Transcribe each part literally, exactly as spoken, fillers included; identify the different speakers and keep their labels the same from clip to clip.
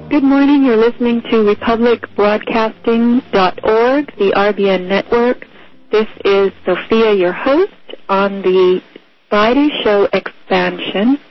Speaker 1: Good morning. You're listening to republic broadcasting dot org, the R B N network. This is Sophia, your host, on the Friday show Expansion.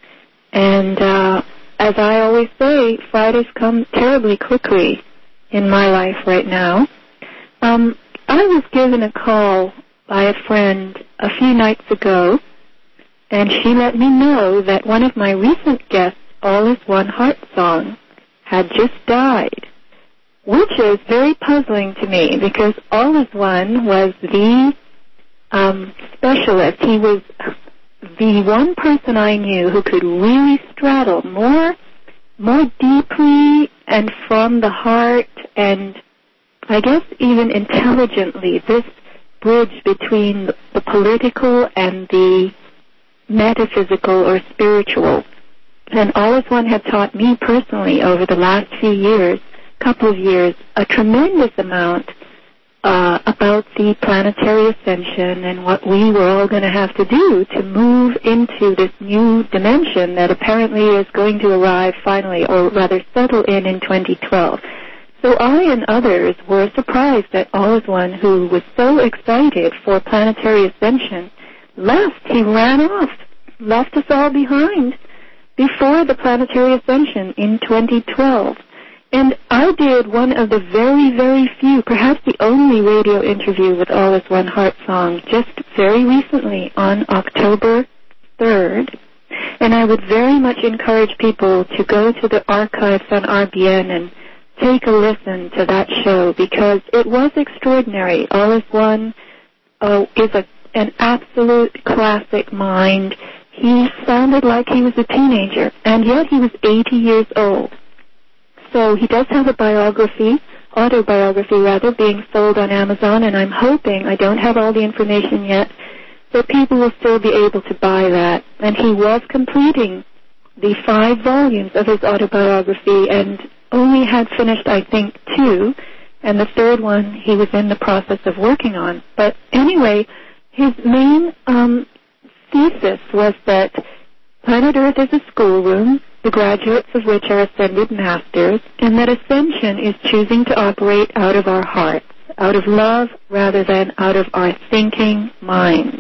Speaker 1: And uh, as I always say, Fridays come terribly quickly in my life right now. Um, I was given a call by a friend a few nights ago, and she let me know that one of my recent guests, All Is One Heart Song, had just died, which is very puzzling to me because All Is One was the um, specialist. He was the one person I knew who could really straddle more, more deeply and from the heart and I guess even intelligently this bridge between the political and the metaphysical or spiritual. And All Is One had taught me personally over the last few years, couple of years, a tremendous amount uh, about the planetary ascension and what we were all going to have to do to move into this new dimension that apparently is going to arrive finally, or rather settle in in twenty twelve. So I and others were surprised that All Is One, who was so excited for planetary ascension, left. He ran off, left us all behind before the planetary ascension in twenty twelve. And I did one of the very, very few, perhaps the only radio interview with All Is One Heart Song just very recently on October third. And I would very much encourage people to go to the archives on R B N and take a listen to that show because it was extraordinary. All Is One uh, is a, an absolute classic mind. He sounded like he was a teenager, and yet he was eighty years old. So he does have a biography, autobiography rather, being sold on Amazon, and I'm hoping, I don't have all the information yet, that people will still be able to buy that. And he was completing the five volumes of his autobiography and only had finished, I think, two, and the third one he was in the process of working on. But anyway, his main um, thesis was that planet Earth is a schoolroom, the graduates of which are ascended masters, and that ascension is choosing to operate out of our hearts, out of love rather than out of our thinking minds.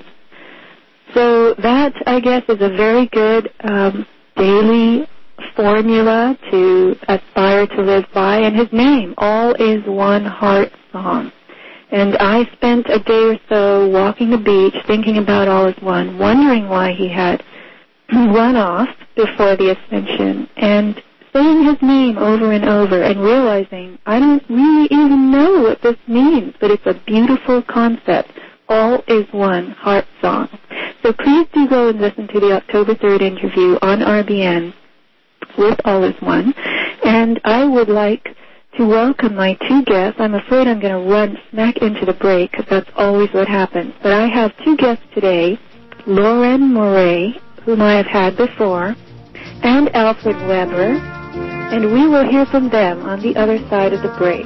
Speaker 1: So that, I guess, is a very good um, daily formula to aspire to live by, and his name, All Is One Heart Song. And I spent a day or so walking the beach thinking about All Is One, wondering why he had run off before the ascension, and saying his name over and over and realizing I don't really even know what this means, but it's a beautiful concept. All Is One Heart Song. So please do go and listen to the October third interview on R B N with All Is One. And I would like to welcome my two guests. I'm afraid I'm going to run smack into the break because that's always what happens. But I have two guests today, Lauren Moray, whom I have had before, and Alfred Weber, and we will hear from them on the other side of the break.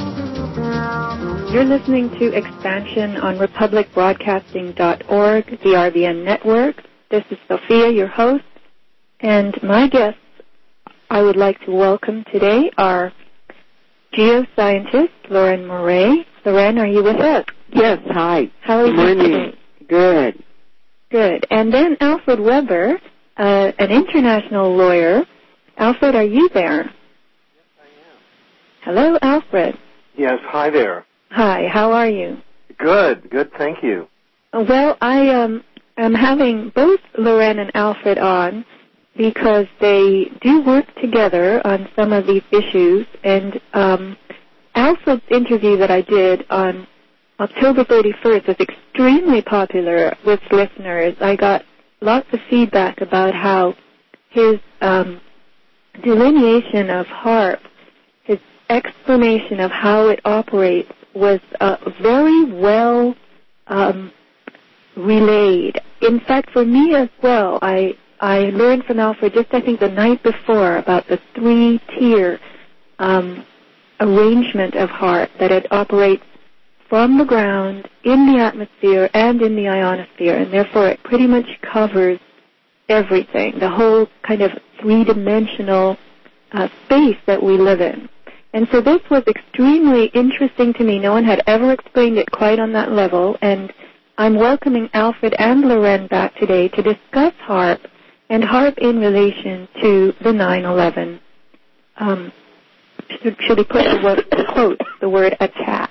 Speaker 1: You're listening to Expansion on republic broadcasting dot org, the R B N network. This is Sophia, your host, and my guests I would like to welcome today are geoscientist Lauren Moray. Lauren, are you with us?
Speaker 2: Yes, hi.
Speaker 1: How are you today?
Speaker 2: Good.
Speaker 1: Good. And then Alfred Weber, uh, an international lawyer. Alfred, are you there?
Speaker 3: Yes, I am.
Speaker 1: Hello, Alfred.
Speaker 3: Yes, hi there.
Speaker 1: Hi, how are you?
Speaker 3: Good, good, thank you.
Speaker 1: Well, I um, am having both Lauren and Alfred on because they do work together on some of these issues, and um, Alfred's interview that I did on October thirty-first was extremely popular with listeners. I got lots of feedback about how his um, delineation of HAARP, his explanation of how it operates, was uh, very well um, relayed. In fact, for me as well, I I learned from Alfred just I think the night before about the three-tier um, arrangement of HAARP, that it operates from the ground, in the atmosphere, and in the ionosphere, and therefore it pretty much covers everything, the whole kind of three-dimensional uh, space that we live in. And so this was extremely interesting to me. No one had ever explained it quite on that level, and I'm welcoming Alfred and Loren back today to discuss HAARP, and HAARP in relation to the nine eleven. Um, should, should we put the word, quote, the word attack?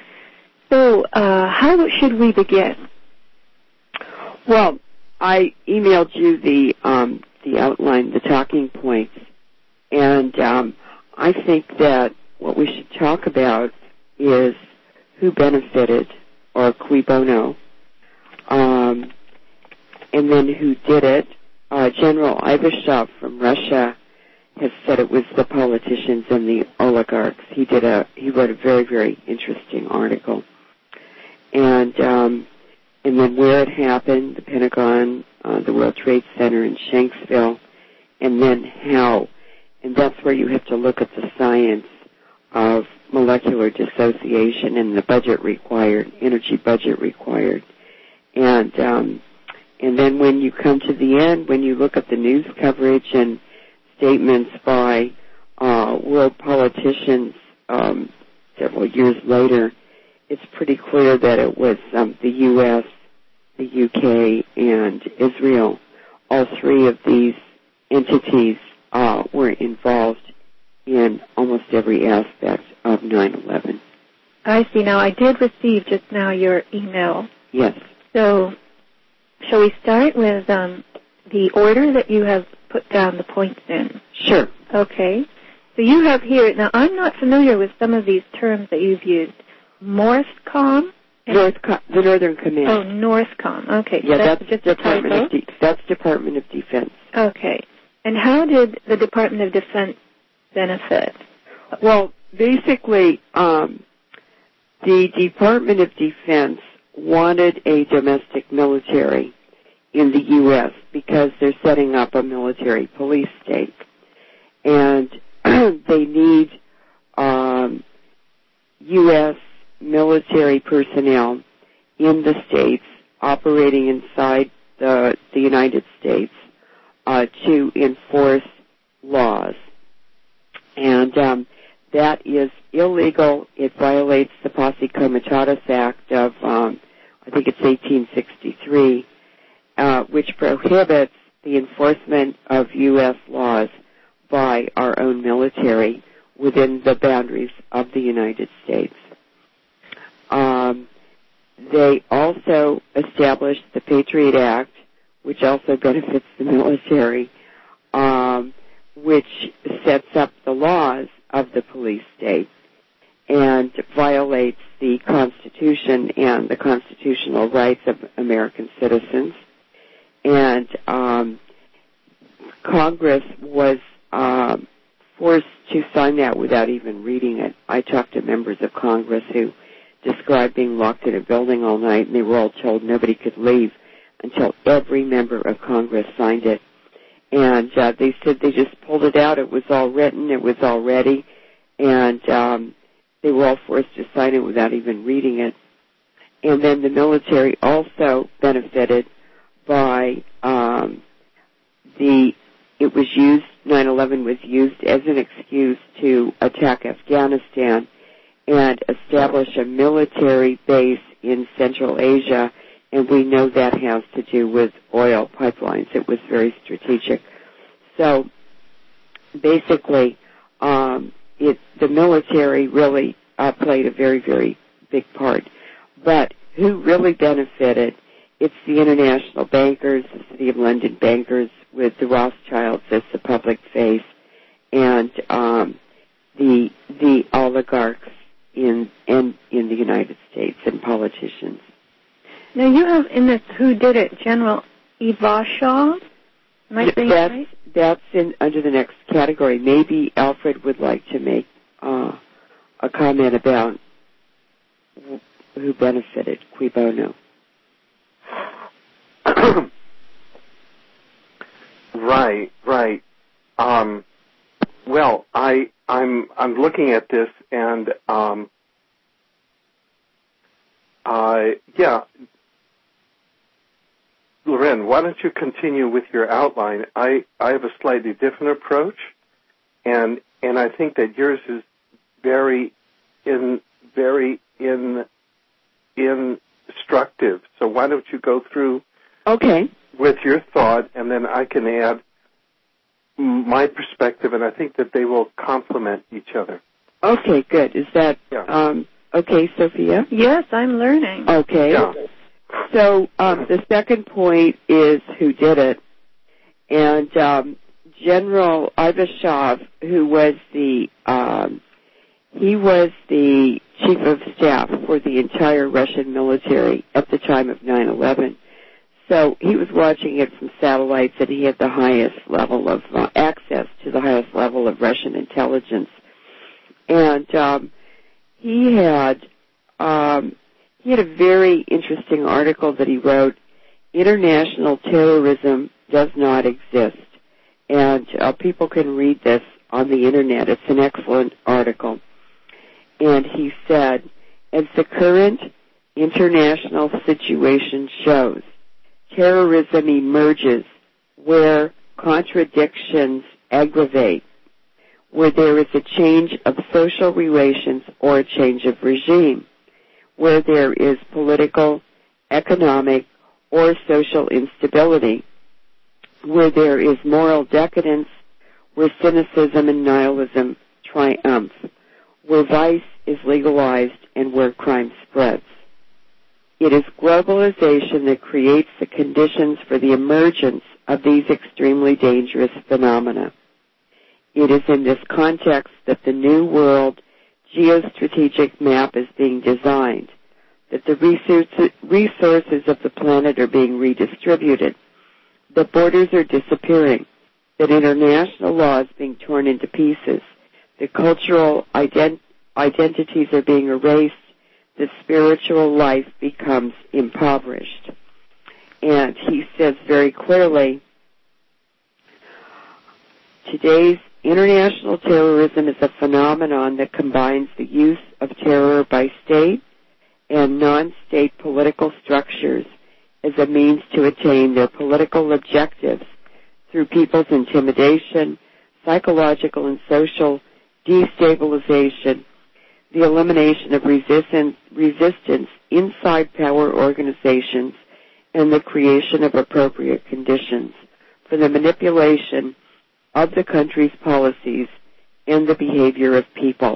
Speaker 1: So uh, how should we begin?
Speaker 2: Well, I emailed you the um, the outline, the talking points, and um, I think that what we should talk about is who benefited, or cui bono, um, and then who did it. Uh, General Ivashov from Russia has said it was the politicians and the oligarchs. He did a he wrote a very, very interesting article, and um, and then where it happened, the Pentagon, uh, the World Trade Center in Shanksville, and then how. And that's where you have to look at the science of molecular dissociation and the budget required, energy budget required. And um, and then when you come to the end, when you look at the news coverage and statements by uh, world politicians um, several years later, it's pretty clear that it was um, the U S, the U K, and Israel. All three of these entities uh, were involved in almost every aspect of nine eleven.
Speaker 1: I see. Now, I did receive just now your email.
Speaker 2: Yes.
Speaker 1: So, shall we start with um, the order that you have put down the points in?
Speaker 2: Sure.
Speaker 1: Okay. So you have here, now I'm not familiar with some of these terms that you've used. Northcom?
Speaker 2: North, the Northern Command.
Speaker 1: Oh, Northcom. Okay.
Speaker 2: Yeah,
Speaker 1: so that's,
Speaker 2: that's
Speaker 1: just
Speaker 2: Department
Speaker 1: a typo?
Speaker 2: of De- that's Department of Defense.
Speaker 1: Okay. And how did the Department of Defense benefit?
Speaker 2: Well, basically, um, the Department of Defense wanted a domestic military in the U S because they're setting up a military police state. And they need um, U S military personnel in the states operating inside the, the United States uh, to enforce laws. And um, that is illegal. It violates the Posse Comitatus Act of, um, I think it's eighteen sixty-three, uh, which prohibits the enforcement of U S laws by our own military within the boundaries of the United States. Um, they also established the Patriot Act, which also benefits the military, um, which sets up the laws of the police state and violates the Constitution and the constitutional rights of American citizens. And um, Congress was um, forced to sign that without even reading it. I talked to members of Congress who described being locked in a building all night, and they were all told nobody could leave until every member of Congress signed it. And uh, they said they just pulled it out. It was all written. It was all ready. And um, they were all forced to sign it without even reading it. And then the military also benefited by um, the, it was used, nine eleven was used as an excuse to attack Afghanistan and establish a military base in Central Asia, and we know that has to do with oil pipelines. It was very strategic. So basically, um, it, the military really uh, played a very, very big part. But who really benefited? It's the international bankers, the City of London bankers, with the Rothschilds as the public face, and um, the the oligarchs in, in in the United States and politicians.
Speaker 1: Now you have in this who did it, General Ivashov? Am I saying
Speaker 2: that's,
Speaker 1: right?
Speaker 2: That's in, under the next category. Maybe Alfred would like to make uh, a comment about who benefited, cui bono.
Speaker 3: Right, right. Um, well, I, I'm, I'm looking at this, and um, uh, yeah, Loren, why don't you continue with your outline? I, I have a slightly different approach, and and I think that yours is very in very in instructive. So why don't you go through
Speaker 2: okay
Speaker 3: with your thought, and then I can add my perspective, and I think that they will complement each other.
Speaker 2: Okay, good. Is that
Speaker 3: yeah.
Speaker 2: um, okay, Sophia?
Speaker 1: Yes, I'm learning.
Speaker 2: Okay.
Speaker 3: Yeah.
Speaker 2: So um, the second point is who did it, and um, General Ivashov, who was the um, he was the chief of staff for the entire Russian military at the time of nine eleven. So he was watching it from satellites, and he had the highest level of uh, access to the highest level of Russian intelligence. And um, he had um, he had a very interesting article that he wrote. International terrorism does not exist, and uh, people can read this on the internet. It's an excellent article. And he said, as the current international situation shows, terrorism emerges where contradictions aggravate, where there is a change of social relations or a change of regime, where there is political, economic, or social instability, where there is moral decadence, where cynicism and nihilism triumph, where vice is legalized, and where crime spreads. It is globalization that creates the conditions for the emergence of these extremely dangerous phenomena. It is in this context that the New World geostrategic map is being designed, that the resources of the planet are being redistributed, that borders are disappearing, that international law is being torn into pieces, that cultural ident- identities are being erased, that spiritual life becomes impoverished. And he says very clearly, today's international terrorism is a phenomenon that combines the use of terror by state and non-state political structures as a means to attain their political objectives through people's intimidation, psychological and social destabilization, the elimination of resistance, resistance inside power organizations, and the creation of appropriate conditions for the manipulation of the country's policies and the behavior of people.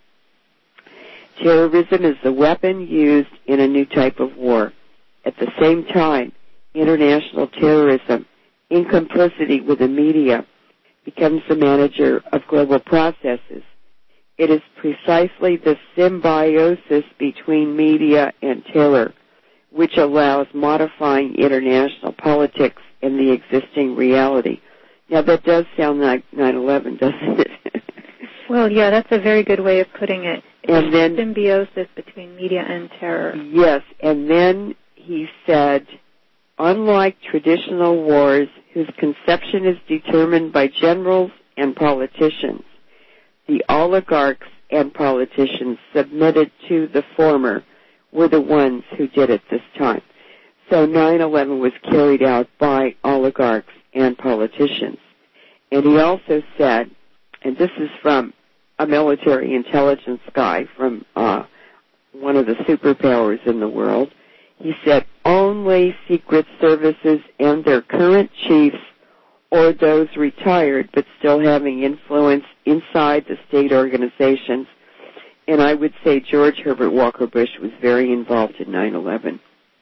Speaker 2: Terrorism is the weapon used in a new type of war. At the same time, international terrorism, in complicity with the media, becomes the manager of global processes. It is precisely the symbiosis between media and terror which allows modifying international politics and the existing reality. Now, that does sound like nine eleven, doesn't it?
Speaker 1: Well, yeah, that's a very good way of putting it.
Speaker 2: And then
Speaker 1: symbiosis between media and terror.
Speaker 2: Yes, and then he said, unlike traditional wars whose conception is determined by generals and politicians, the oligarchs and politicians submitted to the former were the ones who did it this time. So nine eleven was carried out by oligarchs and politicians. And he also said, and this is from a military intelligence guy from uh, one of the superpowers in the world, he said, only secret services and their current chiefs or those retired but still having influence inside the state organizations, and I would say George Herbert Walker Bush was very involved in nine eleven,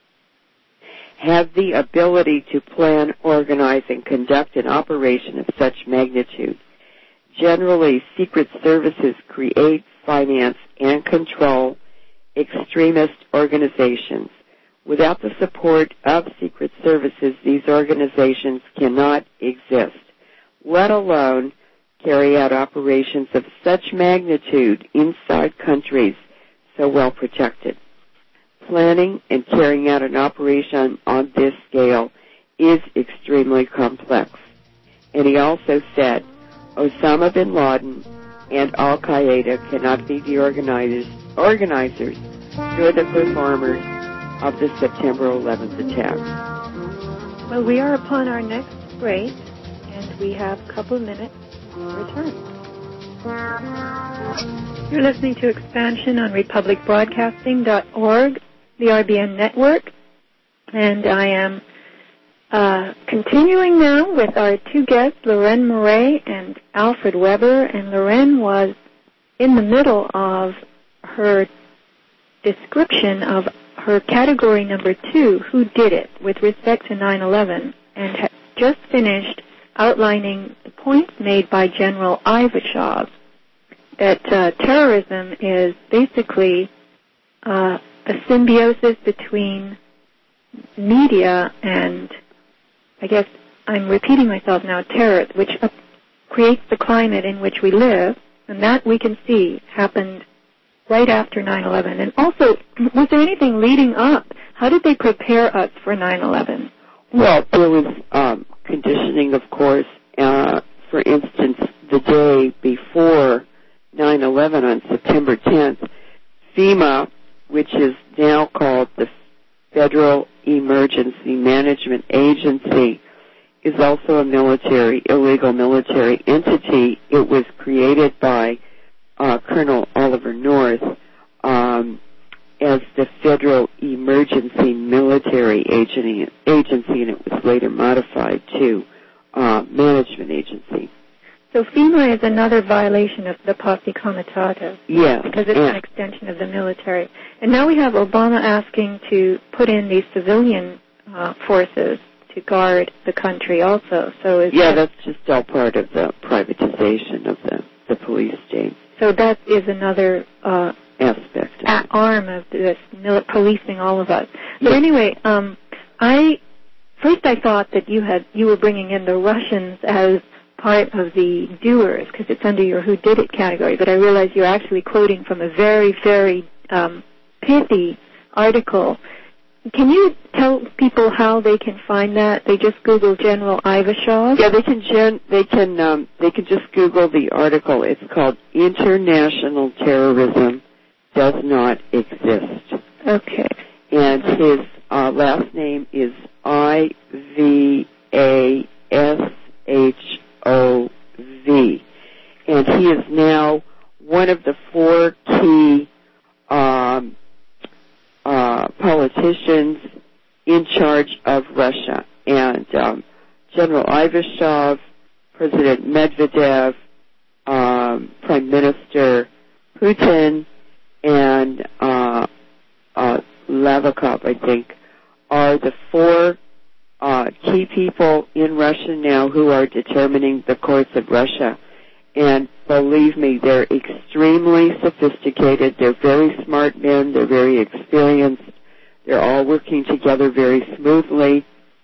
Speaker 2: have the ability to plan, organize, and conduct an operation of such magnitude. Generally, secret services create, finance, and control extremist organizations. Without the support of secret services, these organizations cannot exist, let alone carry out operations of such magnitude inside countries so well protected. Planning and carrying out an operation on this scale is extremely complex. And he also said, Osama bin Laden and Al-Qaeda cannot be the organizers, organizers nor the performers of the September eleventh attack.
Speaker 1: Well, we are upon our next break, and we have a couple of minutes to return. You're listening to Expansion on republic broadcasting dot org, the R B N network, and I am uh, continuing now with our two guests, Loren Murray and Alfred Weber, and Loren was in the middle of her description of her category number two, who did it, with respect to nine eleven, and had just finished outlining the points made by General Ivashov, that uh, terrorism is basically uh, a symbiosis between media and, I guess I'm repeating myself now, terror, which uh, creates the climate in which we live, and that we can see happened right after nine eleven. And also, was there anything leading up? How did they prepare us for nine eleven?
Speaker 2: Well, there was um, conditioning, of course. Uh, for instance, the day before nine eleven, on September tenth, FEMA, which is now called the Federal Emergency Management Agency, is also a military, illegal military entity. It was created by uh, Colonel Oliver North um, as the Federal Emergency Military Agency, agency and it was later modified to uh, Management Agency.
Speaker 1: So FEMA is another violation of the Posse Comitatus.
Speaker 2: Yes.
Speaker 1: Because it's an extension of the military. And now we have Obama asking to put in these civilian uh, forces to guard the country also. So is
Speaker 2: Yeah,
Speaker 1: that,
Speaker 2: that's just all part of the privatization of the, the police state.
Speaker 1: So that is another uh,
Speaker 2: aspect of
Speaker 1: a- arm of this, mil- policing all of us. But anyway, um, I first I thought that you had you were bringing in the Russians as part of the doers, because it's under your who did it category, but I realized you're actually quoting from a very, very um, pithy article. Can you tell people how they can find that? They just Google General Ivashov?
Speaker 2: Yeah, they can gen- they can um, they can just Google the article. It's called "International Terrorism Does Not Exist."
Speaker 1: Okay.
Speaker 2: And his uh, last name is I V A S H O V, and he is now one of the four key um, uh, politicians in charge of Russia. And um, General Ivashov, President Medvedev, um, Prime Minister Putin, and uh, uh, Lavakov, I think, are the four Uh, key people in Russia now who are determining the course of Russia. And believe me, they're extremely sophisticated. They're very smart men. They're very experienced. They're all working together very smoothly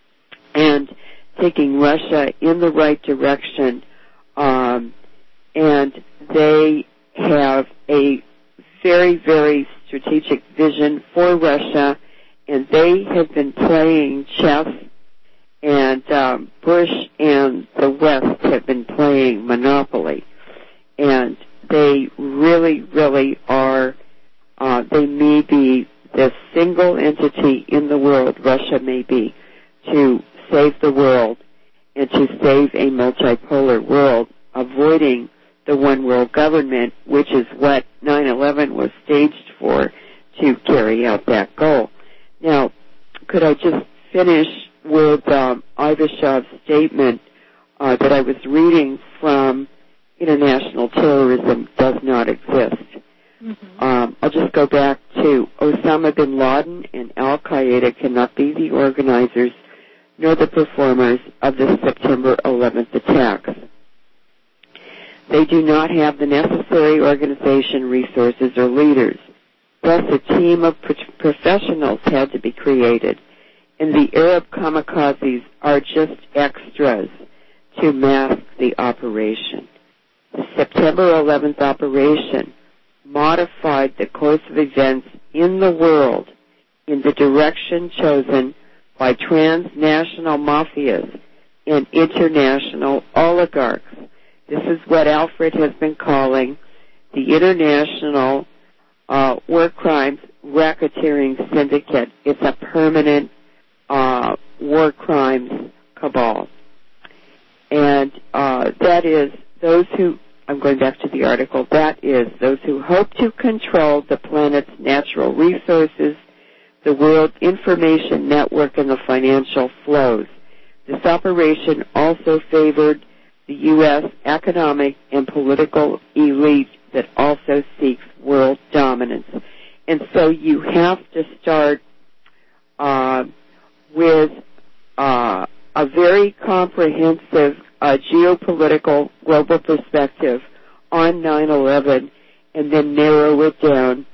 Speaker 2: and taking Russia in the right direction. Um, and they have a very, very strategic vision for Russia, and they have been playing chess, and um, Bush and the West have been playing Monopoly. And they really, really are, uh, they may be the single entity in the world, Russia may be, to save the world and to save a multipolar world, avoiding the one world government, which is what nine eleven was staged for, to carry out that goal. Now, could I just finish with um, Ivashov's statement uh, that I was reading from International Terrorism Does Not Exist. Mm-hmm. Um, I'll just go back to Osama bin Laden and Al-Qaeda cannot be the organizers nor the performers of the September eleventh attacks. They do not have the necessary organization, resources, or leaders. Thus, a team of pro- professionals had to be created, and the Arab kamikazes are just extras to mask the operation. The September eleventh operation modified the course of events in the world in the direction chosen by transnational mafias and international oligarchs. This is what Alfred has been calling the International uh, War Crimes Racketeering Syndicate. It's a permanent uh, war crimes cabal. And uh, that is those who I'm going back to the article, that is, those who hope to control the planet's natural resources, the world information network, and the financial flows. This operation also favored the U S economic and political elite that also seeks world dominance. And so you have to start uh, with uh, a very comprehensive uh, geopolitical global perspective on nine eleven and then narrow it down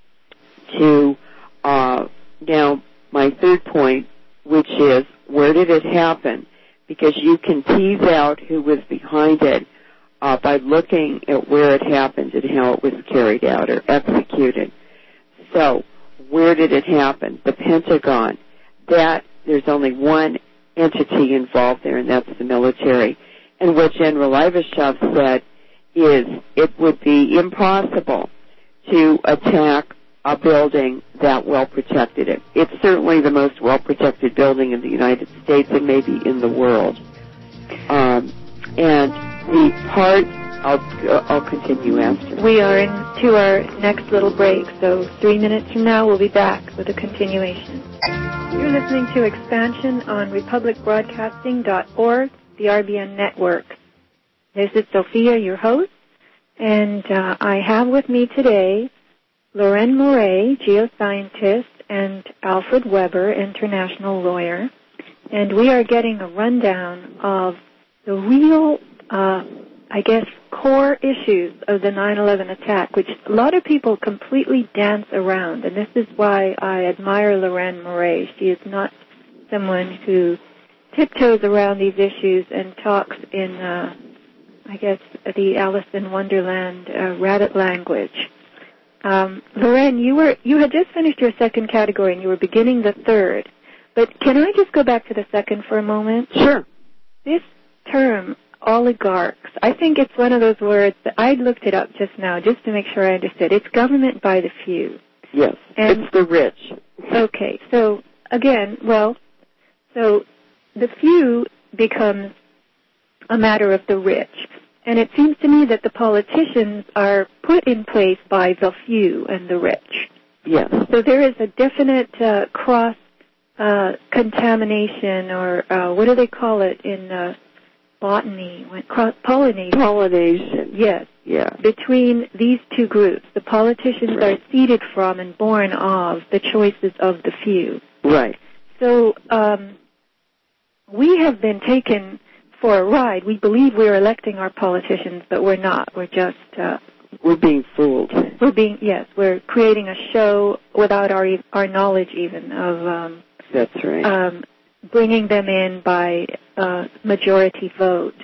Speaker 2: to uh, now my third point, which is where did it happen? Because you can tease out who was behind it uh, by looking at where it happened and how it was carried out or executed. So, where did it happen? The Pentagon. That, there's only one entity involved there, and that's the military. And what General Ivashov said is it would be impossible to attack a building that well protected. It. It's certainly the most well protected building in the United States and maybe in the world. Um, and the part, I'll, uh, I'll continue after.
Speaker 1: We are into our next little break, so three minutes from now we'll be back with a continuation. You're listening to Expansion on republic broadcasting dot org, the R B N network. This is Sophia, your host, and uh, I have with me today Loren Moret, geoscientist, and Alfred Weber, international lawyer. And we are getting a rundown of the real, uh, I guess, core issues of the nine eleven attack, which a lot of people completely dance around. And this is why I admire Loren Moret. She is not someone who tiptoes around these issues and talks in, uh, I guess, the Alice in Wonderland uh, rabbit language. Um, Loren, you were you had just finished your second category and you were beginning the third. But can I just go back to the second for a moment?
Speaker 2: Sure.
Speaker 1: This term, oligarchs, I think it's one of those words that I looked it up just now just to make sure I understood. It's government by the few.
Speaker 2: Yes,
Speaker 1: and,
Speaker 2: it's the rich.
Speaker 1: Okay, so again, well, so the few becomes a matter of the rich. And it seems to me that the politicians are put in place by the few and the rich.
Speaker 2: Yes.
Speaker 1: So there is a definite uh, cross uh, contamination, or uh, what do they call it in uh, botany? Cross pollination.
Speaker 2: Pollination.
Speaker 1: Yes.
Speaker 2: Yeah.
Speaker 1: Between these two groups, the politicians
Speaker 2: Right.
Speaker 1: are seeded from and born of the choices of the few.
Speaker 2: Right.
Speaker 1: So um, we have been taken for a ride. We believe we're electing our politicians, but we're not. We're just... Uh,
Speaker 2: we're being fooled.
Speaker 1: We're being, yes, we're creating a show without our our knowledge even of... Um,
Speaker 2: That's right.
Speaker 1: Um, bringing them in by uh, majority vote.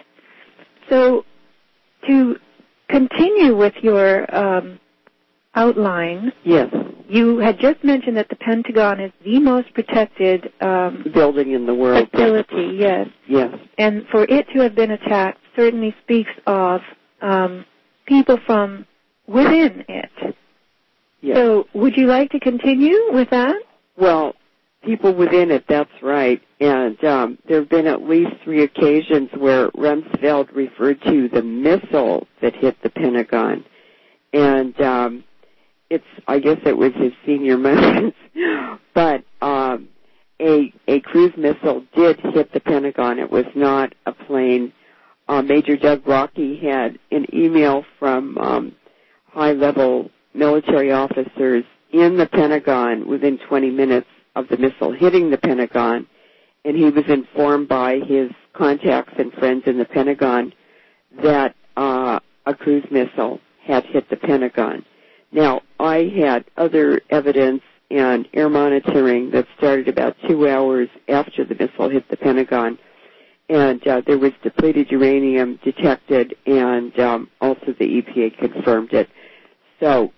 Speaker 1: So to continue with your um, outline...
Speaker 2: Yes.
Speaker 1: You had just mentioned that the Pentagon is the most protected um,
Speaker 2: building in the world.
Speaker 1: Facility, yes.
Speaker 2: Yes.
Speaker 1: And for it to have been attacked certainly speaks of um, people from within it.
Speaker 2: Yes.
Speaker 1: So would you like to continue with that?
Speaker 2: Well, people within it, that's right. And um, there have been at least three occasions where Rumsfeld referred to the missile that hit the Pentagon. And... Um, It's, I guess it was his senior moments, but um, a a cruise missile did hit the Pentagon. It was not a plane. Uh, Major Doug Rockey had an email from um, high-level military officers in the Pentagon within twenty minutes of the missile hitting the Pentagon, and he was informed by his contacts and friends in the Pentagon that uh, a cruise missile had hit the Pentagon. Now, I had other evidence and air monitoring that started about two hours after the missile hit the Pentagon, and uh, there was depleted uranium detected, and um, also the E P A confirmed it. So,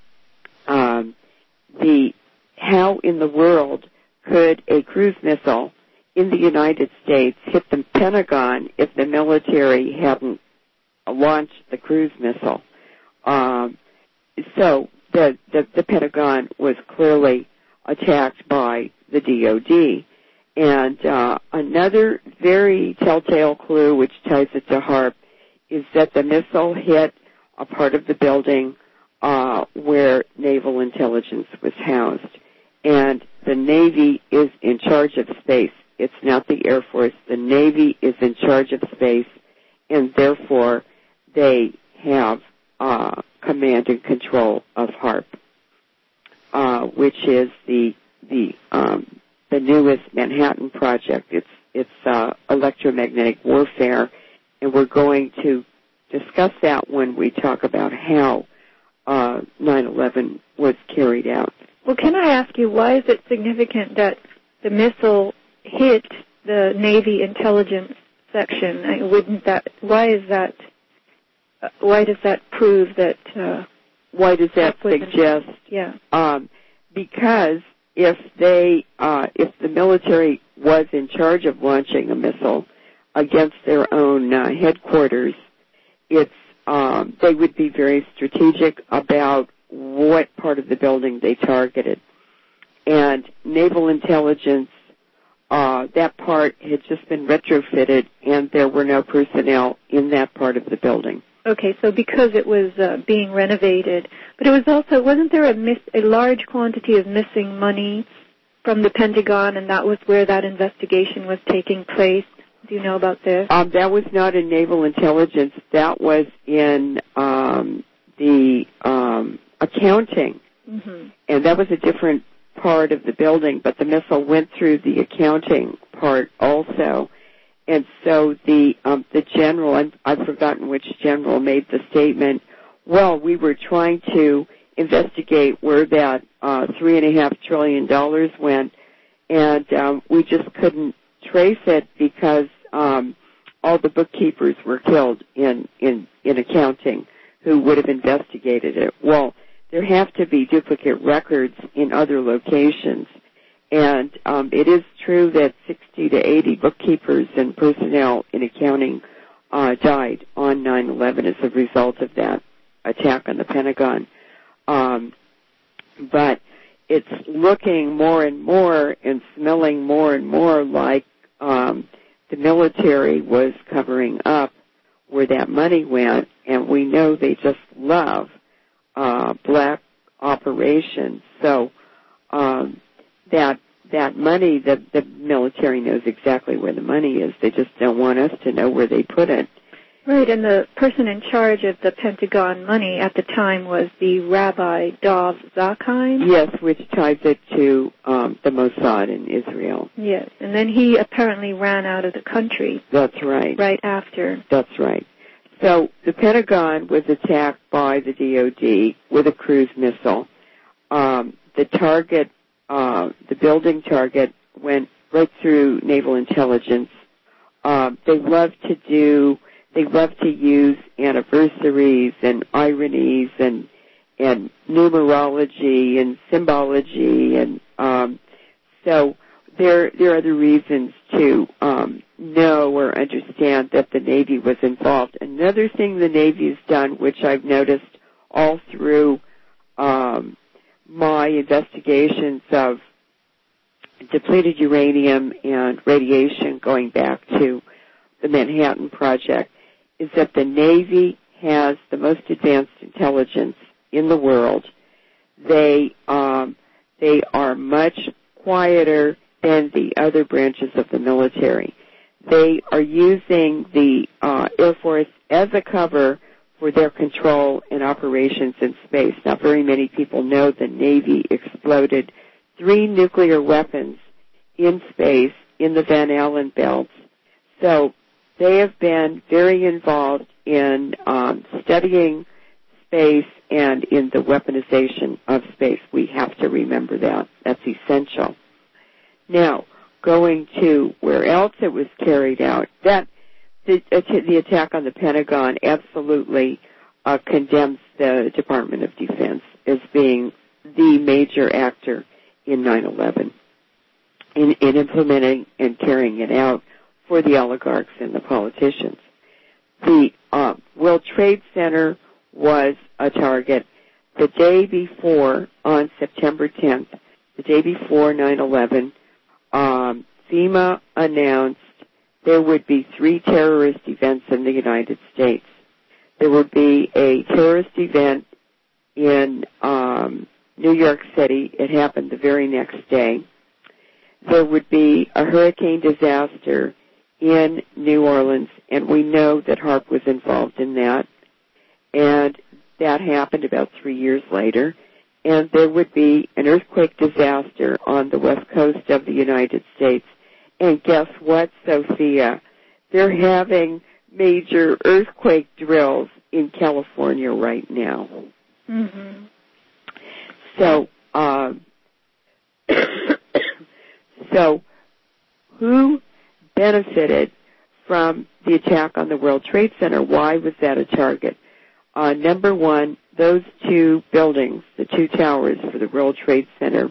Speaker 2: um, the how in the world could a cruise missile in the United States hit the Pentagon if the military hadn't launched the cruise missile? Um, So the, the, the Pentagon was clearly attacked by the D O D. And uh, another very telltale clue, which ties it to HAARP, is that the missile hit a part of the building uh, where naval intelligence was housed. And the Navy is in charge of space. It's not the Air Force. The Navy is in charge of space, and therefore they have uh, command and control of HAARP, uh, which is the the um, the newest Manhattan Project. It's it's uh, electromagnetic warfare, and we're going to discuss that when we talk about how uh, nine eleven was carried out.
Speaker 1: Well, can I ask you, why is it significant that the missile hit the Navy intelligence section? I, wouldn't that? Why is that? Uh, why does that prove that? Uh,
Speaker 2: why does that suggest?
Speaker 1: Yeah.
Speaker 2: Um, because if they, uh, if the military was in charge of launching a missile against their own uh, headquarters, it's um, they would be very strategic about what part of the building they targeted. And naval intelligence, uh, that part had just been retrofitted, and there were no personnel in that part of the building.
Speaker 1: Okay, so because it was uh, being renovated, but it was also, wasn't there a, miss, a large quantity of missing money from the Pentagon, and that was where that investigation was taking place? Do you know about this?
Speaker 2: Um, that was not in naval intelligence. That was in um, the um, accounting,
Speaker 1: mm-hmm.
Speaker 2: and that was a different part of the building, but the missile went through the accounting part also. And so the um, the general, I've, I've forgotten which general, made the statement, well, we were trying to investigate where that uh, three and a half trillion dollars went, and um, we just couldn't trace it because um, all the bookkeepers were killed in, in, in accounting who would have investigated it. Well, there have to be duplicate records in other locations. And um, it is true that sixty to eighty bookkeepers and personnel in accounting uh, died on nine eleven as a result of that attack on the Pentagon. Um, but it's looking more and more and smelling more and more like um, the military was covering up where that money went, and we know they just love uh, black operations. So um, that that money, the, the military knows exactly where the money is. They just don't want us to know where they put it.
Speaker 1: Right, and the person in charge of the Pentagon money at the time was the Rabbi Dov Zakheim?
Speaker 2: Yes, which ties it to um, the Mossad in Israel.
Speaker 1: Yes, and then he apparently ran out of the country.
Speaker 2: That's right.
Speaker 1: Right after.
Speaker 2: That's right. So the Pentagon was attacked by the D O D with a cruise missile. Um, the target, uh, the building target, went right through naval intelligence. Um, they love to do, they love to use anniversaries and ironies and and numerology and symbology, and um, so there there are other reasons to um, know or understand that the Navy was involved. Another thing the Navy has done, which I've noticed all through um, my investigations of depleted uranium and radiation going back to the Manhattan Project, is that the Navy has the most advanced intelligence in the world. They um, they are much quieter than the other branches of the military. They are using the uh, Air Force as a cover for their control and operations in space. Not very many people know the Navy exploded three nuclear weapons in space in the Van Allen belts. So they have been very involved in um, studying space and in the weaponization of space. We have to remember that. That's essential. Now, going to where else it was carried out, that the, the attack on the Pentagon absolutely uh, condemns the Department of Defense as being the major actor in nine eleven, in, in implementing and carrying it out for the oligarchs and the politicians. The uh, World Trade Center was a target. The day before, on September tenth, the day before nine eleven, um, FEMA announced there would be three terrorist events in the United States. there would be a terrorist event in um, New York City. It happened the very next day. There would be a hurricane disaster in New Orleans, and we know that HAARP was involved in that. And that happened about three years later. And there would be an earthquake disaster on the west coast of the United States. And guess what, Sophia? They're having major earthquake drills in California right now.
Speaker 1: Mm-hmm.
Speaker 2: So, um, so who benefited from the attack on the World Trade Center? Why was that a target? Uh, number one, those two buildings, the two towers for the World Trade Center,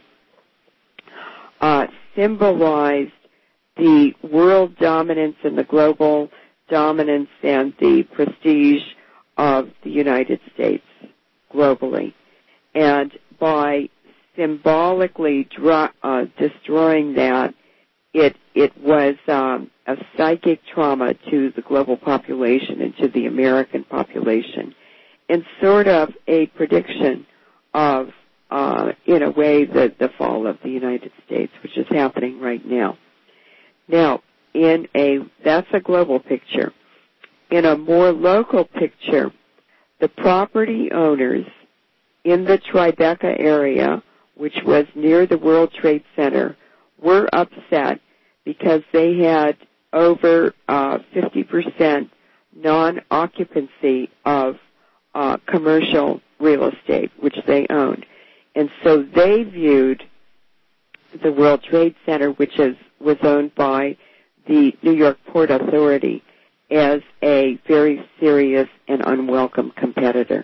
Speaker 2: uh, symbolized the world dominance and the global dominance and the prestige of the United States globally. And by symbolically dro- uh, destroying that, it it was um, a psychic trauma to the global population and to the American population, and sort of a prediction of, uh, in a way, the, the fall of the United States, which is happening right now. Now, in a that's a global picture. In a more local picture, the property owners in the Tribeca area, which was near the World Trade Center, were upset because they had over uh, fifty percent non-occupancy of uh, commercial real estate, which they owned. And so they viewed the World Trade Center, which is, was owned by the New York Port Authority, as a very serious and unwelcome competitor.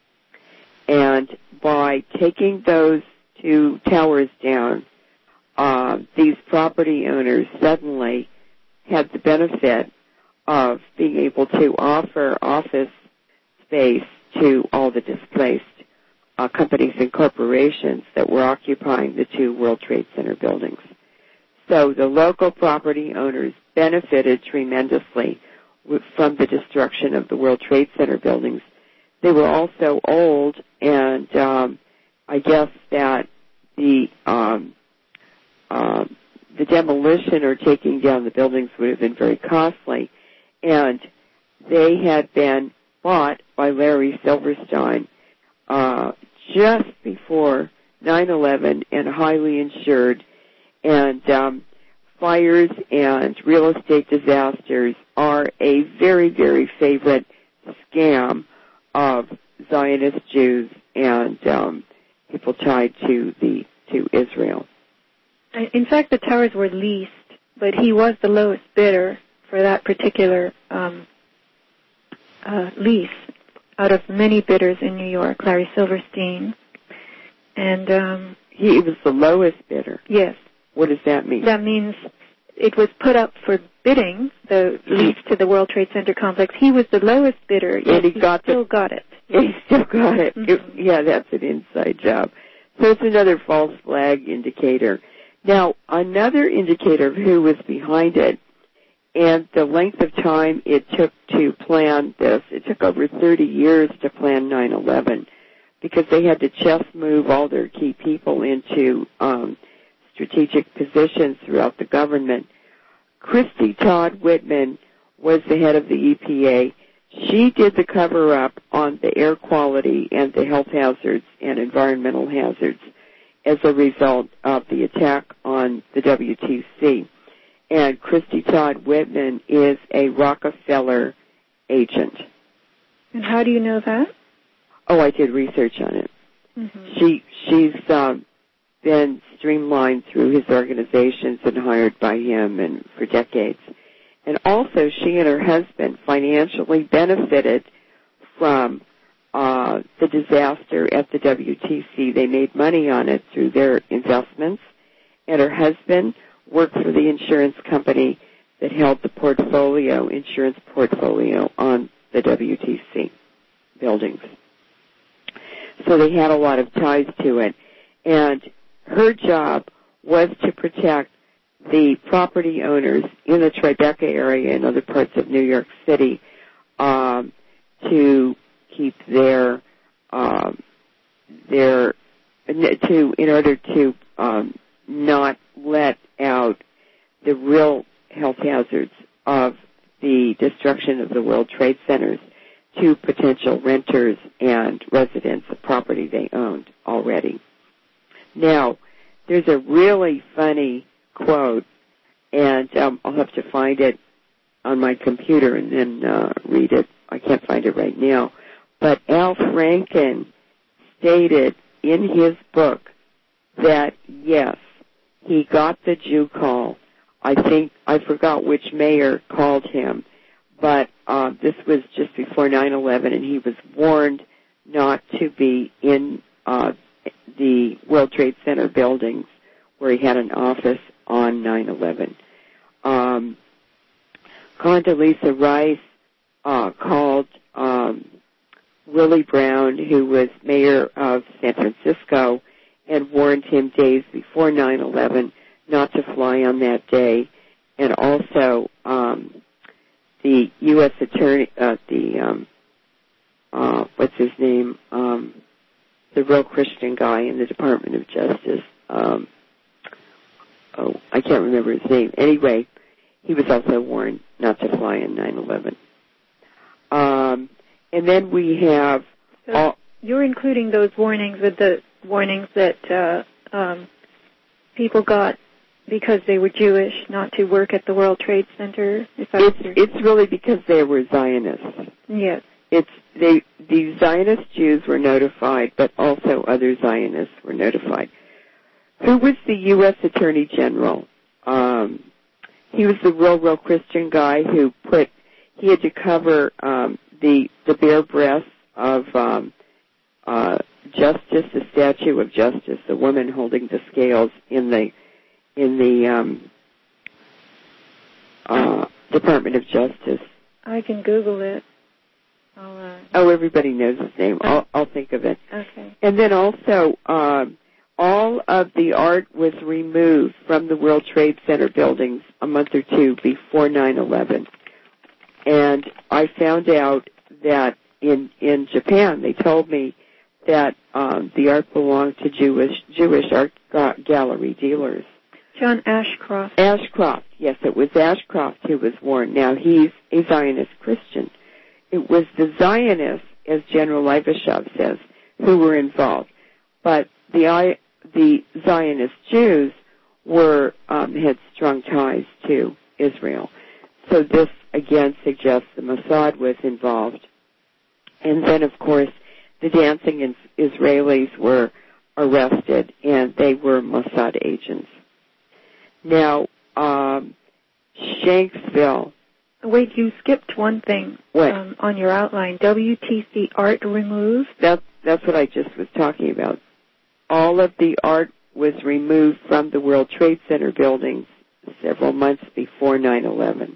Speaker 2: And by taking those two towers down, uh, these property owners suddenly had the benefit of being able to offer office space to all the displaced uh, companies and corporations that were occupying the two World Trade Center buildings. So the local property owners benefited tremendously from the destruction of the World Trade Center buildings. They were also old, and um, I guess that the um, uh, the demolition or taking down the buildings would have been very costly, and they had been bought by Larry Silverstein uh, just before nine eleven and highly insured, and um, fires and real estate disasters are a very, very favorite scam of Zionist Jews and um, people tied to the to Israel.
Speaker 1: In fact, the towers were leased, but he was the lowest bidder for that particular um, uh, lease out of many bidders in New York, Larry Silverstein. And um,
Speaker 2: he was the lowest bidder?
Speaker 1: Yes.
Speaker 2: What does that mean?
Speaker 1: That means it was put up for bidding, the lease to the World Trade Center complex. He was the lowest bidder, yet
Speaker 2: and he,
Speaker 1: he
Speaker 2: got
Speaker 1: still
Speaker 2: the,
Speaker 1: got it.
Speaker 2: He still got it.
Speaker 1: Mm-hmm.
Speaker 2: it. Yeah, that's an inside job. So it's another false flag indicator. Now, another indicator of who was behind it and the length of time it took to plan this, it took over thirty years to plan nine eleven because they had to just move all their key people into um, strategic positions throughout the government. Christy Todd Whitman was the head of the E P A. She did the cover-up on the air quality and the health hazards and environmental hazards as a result of the attack on the W T C. And Christy Todd Whitman is a Rockefeller agent.
Speaker 1: And how do you know that?
Speaker 2: Oh, I did research on it.
Speaker 1: Mm-hmm.
Speaker 2: She she's um, been streamlined through his organizations and hired by him and for decades. And also, she and her husband financially benefited from uh, the disaster at the W T C. They made money on it through their investments, and her husband worked for the insurance company that held the portfolio, insurance portfolio on the W T C buildings. So they had a lot of ties to it. And her job was to protect the property owners in the Tribeca area and other parts of New York City um, to keep their um, their to in order to um, not let out the real health hazards of the destruction of the World Trade Centers to potential renters and residents of property they owned already. Now, there's a really funny quote, and um, I'll have to find it on my computer and then uh, read it. I can't find it right now. But Al Franken stated in his book that, yes, he got the Jew call. I think, I forgot which mayor called him, but uh, this was just before nine eleven, and he was warned not to be in uh, the World Trade Center buildings where he had an office on nine eleven. Um, Condoleezza Rice uh, called um, Willie Brown, who was mayor of San Francisco, and warned him days before nine eleven not to fly on that day. And also um, the U S attorney, uh, the, um, uh, what's his name, um, the real Christian guy in the Department of Justice. Um, oh, I can't remember his name. Anyway, he was also warned not to fly on nine eleven. Um, and then we have...
Speaker 1: So
Speaker 2: all,
Speaker 1: you're including those warnings with the warnings that uh, um, people got because they were Jewish not to work at the World Trade Center? If I
Speaker 2: it's, it's really because they were Zionists.
Speaker 1: Yes.
Speaker 2: It's they, the Zionist Jews were notified, but also other Zionists were notified. Who was the U S Attorney General? Um, he was the real, real Christian guy who put, he had to cover um, the the bare breasts of um, uh, Justice, the statue of Justice, the woman holding the scales in the in the um, uh, Department of Justice.
Speaker 1: I can Google it. I'll, uh,
Speaker 2: oh, everybody knows his name. I'll, I'll think of it.
Speaker 1: Okay.
Speaker 2: And then also, um, all of the art was removed from the World Trade Center buildings a month or two before nine eleven. And I found out that in in Japan, they told me that um, the art belonged to Jewish Jewish art ga- gallery dealers.
Speaker 1: John Ashcroft.
Speaker 2: Ashcroft, yes, it was Ashcroft who was warned. Now, he's a Zionist Christian. It was the Zionists, as General Leibashov says, who were involved. But the the Zionist Jews were um, had strong ties to Israel. So this, again, suggests the Mossad was involved. And then, of course, the dancing Israelis were arrested, and they were Mossad agents. Now, um, Shanksville.
Speaker 1: Wait, you skipped one thing um, on your outline. W T C art removed?
Speaker 2: That, that's what I just was talking about. All of the art was removed from the World Trade Center buildings several months before nine eleven.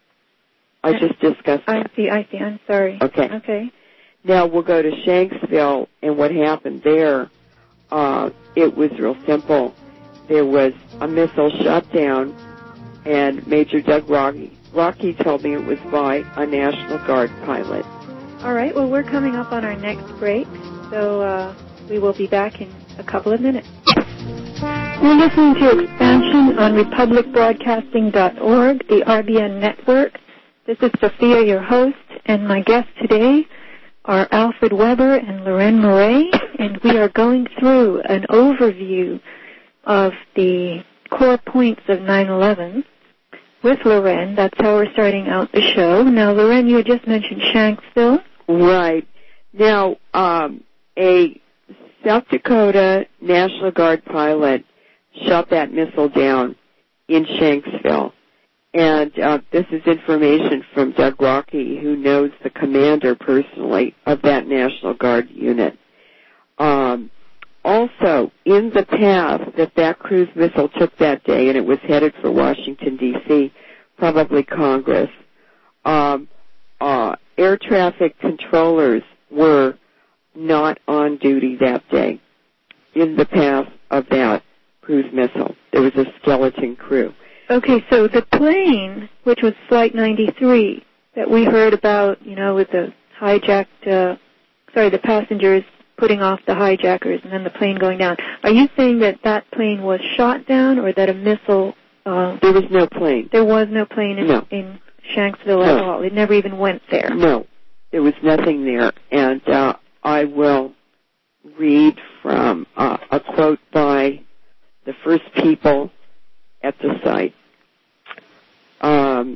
Speaker 2: I just discussed that.
Speaker 1: I see, I see. I'm sorry.
Speaker 2: Okay.
Speaker 1: Okay.
Speaker 2: Now we'll go to Shanksville, and what happened there, uh, it was real simple. There was a missile shot down, and Major Doug Rocky, Rocky told me it was by a National Guard pilot.
Speaker 1: All right. Well, we're coming up on our next break, so uh, we will be back in a couple of minutes. You're listening to Expansion on republic broadcasting dot org, the R B N network. This is Sophia, your host, and my guests today are Alfred Weber and Loren Murray, and we are going through an overview of the core points of nine eleven with Loren. That's how we're starting out the show. Now, Loren, you had just mentioned Shanksville.
Speaker 2: Right. Now, um, a South Dakota National Guard pilot shot that missile down in Shanksville. And uh, this is information from Doug Rocky, who knows the commander personally of that National Guard unit. Um, also, in the path that that cruise missile took that day, and it was headed for Washington, D C, probably Congress, um, uh, air traffic controllers were not on duty that day in the path of that cruise missile. There was a skeleton crew.
Speaker 1: Okay, so the plane, which was Flight ninety-three, that we heard about, you know, with the hijacked, uh, sorry, the passengers putting off the hijackers and then the plane going down. Are you saying that that plane was shot down or that a missile... Uh,
Speaker 2: there was no plane.
Speaker 1: There was no plane in,
Speaker 2: no.
Speaker 1: in Shanksville
Speaker 2: no.
Speaker 1: at all? It never even went there?
Speaker 2: No. There was nothing there. And uh, I will read from uh, a quote by the first people at the site. Um,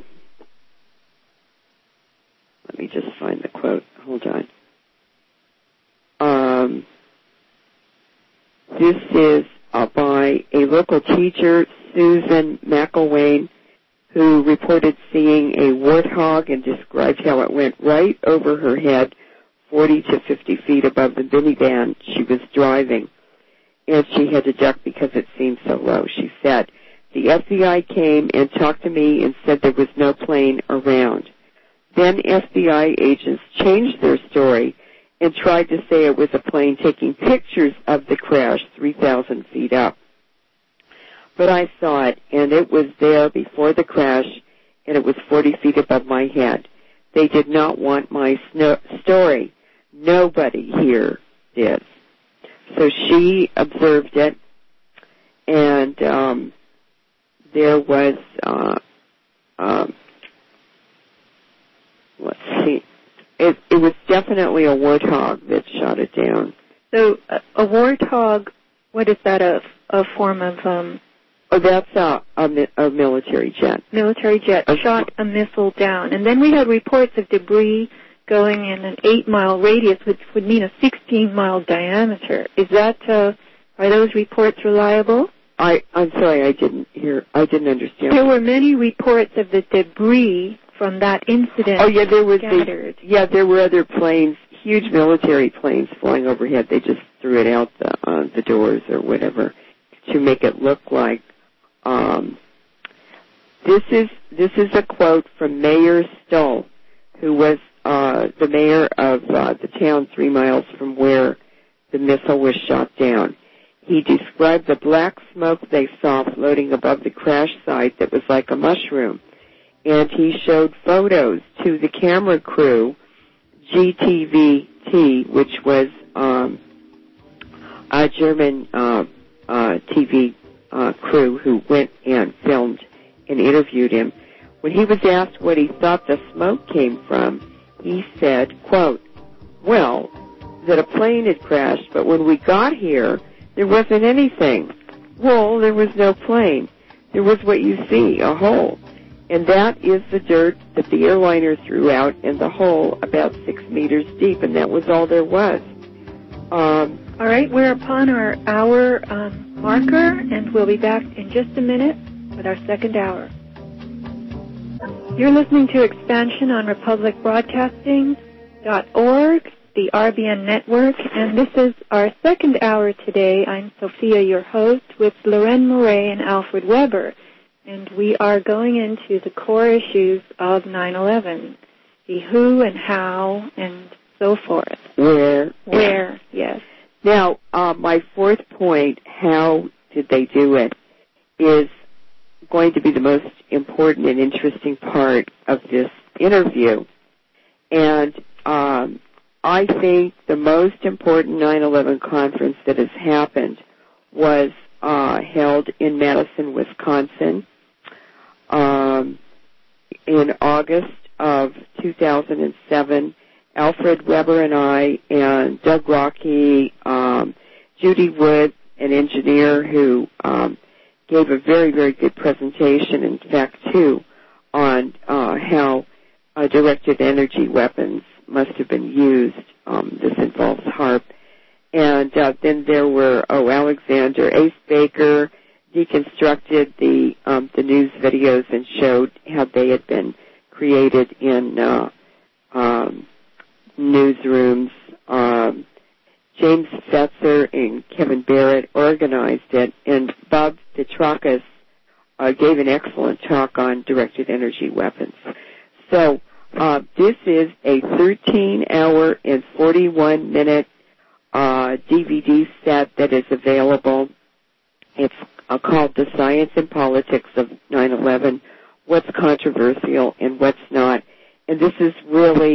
Speaker 2: let me just find the quote. Hold on. Um, this is uh, by a local teacher, Susan McElwain, who reported seeing a warthog and described how it went right over her head, forty to fifty feet above the minivan she was driving, and she had to duck because it seemed so low. She said, the F B I came and talked to me and said there was no plane around. Then F B I agents changed their story and tried to say it was a plane taking pictures of the crash three thousand feet up. But I saw it, and it was there before the crash, and it was forty feet above my head. They did not want my sno- story. Nobody here did. So she observed it, and um, there was, uh, um, let's see, it, it was definitely a warthog that shot it down.
Speaker 1: So a, a warthog, what is that, a, a form of... Um,
Speaker 2: oh, that's a, a, a military jet.
Speaker 1: Military jet a, shot a missile down. And then we had reports of debris going in an eight-mile radius, which would mean a sixteen-mile diameter. Is that, uh, are those reports reliable?
Speaker 2: I, I'm sorry, I didn't hear, I didn't understand.
Speaker 1: There were many reports of the debris from that incident.
Speaker 2: Oh, yeah, there was,
Speaker 1: the,
Speaker 2: yeah, there were other planes, huge military planes flying overhead. They just threw it out the, uh, the doors or whatever to make it look like, um, this is, this is a quote from Mayor Stoll, who was, uh, the mayor of, uh, the town three miles from where the missile was shot down. He described the black smoke they saw floating above the crash site that was like a mushroom. And he showed photos to the camera crew, G T V T, which was um, a German uh, uh, T V uh, crew who went and filmed and interviewed him. When he was asked what he thought the smoke came from, he said, quote, well, that a plane had crashed, but when we got here, there wasn't anything. Well, there was no plane. There was what you see, a hole. And that is the dirt that the airliner threw out in the hole about six meters deep, and that was all there was. Um,
Speaker 1: all right, we're upon our hour um, marker, and we'll be back in just a minute with our second hour. You're listening to Expansion on Republic Broadcasting dot org, the R B N network, and this is our second hour today. I'm Sophia, your host, with Loren Murray and Alfred Weber, and we are going into the core issues of nine eleven, the who and how and so forth.
Speaker 2: Where.
Speaker 1: Where, yes.
Speaker 2: Now, uh, my fourth point, how did they do it, is going to be the most important and interesting part of this interview. And um, I think the most important nine eleven conference that has happened was uh, held in Madison, Wisconsin, um, in August of two thousand seven. Alfred Weber and I and Doug Rocky, um, Judy Wood, an engineer who um, gave a very, very good presentation, in fact, too, on uh, how uh, directed energy weapons must have been used. Um, this involves HAARP. And uh, then there were, oh, Alexander Ace Baker deconstructed the um, the news videos and showed how they had been created in uh, um, newsrooms. Um, James Fetzer and Kevin Barrett organized it, and Bob Petrakis uh, gave an excellent talk on directed energy weapons. So uh, this is a thirteen-hour and forty-one minute uh, D V D set that is available. It's uh, called The Science and Politics of nine eleven, What's Controversial and What's Not. And this is really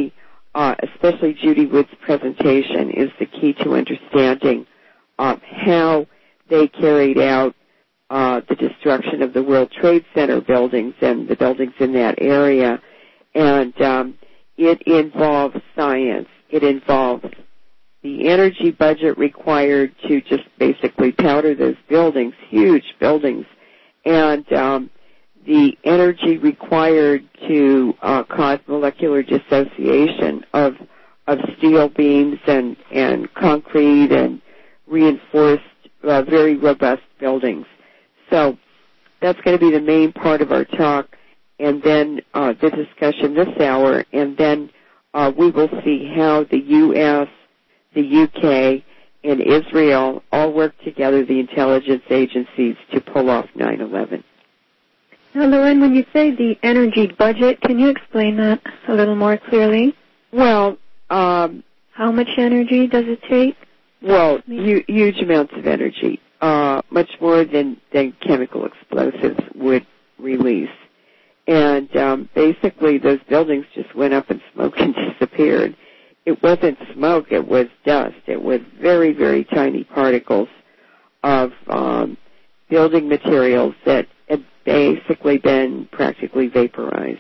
Speaker 2: uh, especially Judy Wood's presentation, is the key to understanding uh, how they carried out uh, the destruction of the World Trade Center buildings and the buildings in that area. And um, it involves science. It involves the energy budget required to just basically powder those buildings, huge buildings, and um, the energy required to uh, cause molecular dissociation of of steel beams and, and concrete and reinforced, uh, very robust buildings. So that's going to be the main part of our talk, and then uh, the discussion this hour, and then uh, we will see how the U S, the U K, and Israel all work together, the intelligence agencies, to pull off nine eleven.
Speaker 1: Now, Loren, when you say the energy budget, can you explain that a little more clearly?
Speaker 2: Well, um,
Speaker 1: how much energy does it take?
Speaker 2: Well, hu- huge amounts of energy, uh, much more than, than chemical explosives would release. And um, basically those buildings just went up in smoke and disappeared. It wasn't smoke, it was dust. It was very, very tiny particles of um, building materials that had basically been practically vaporized.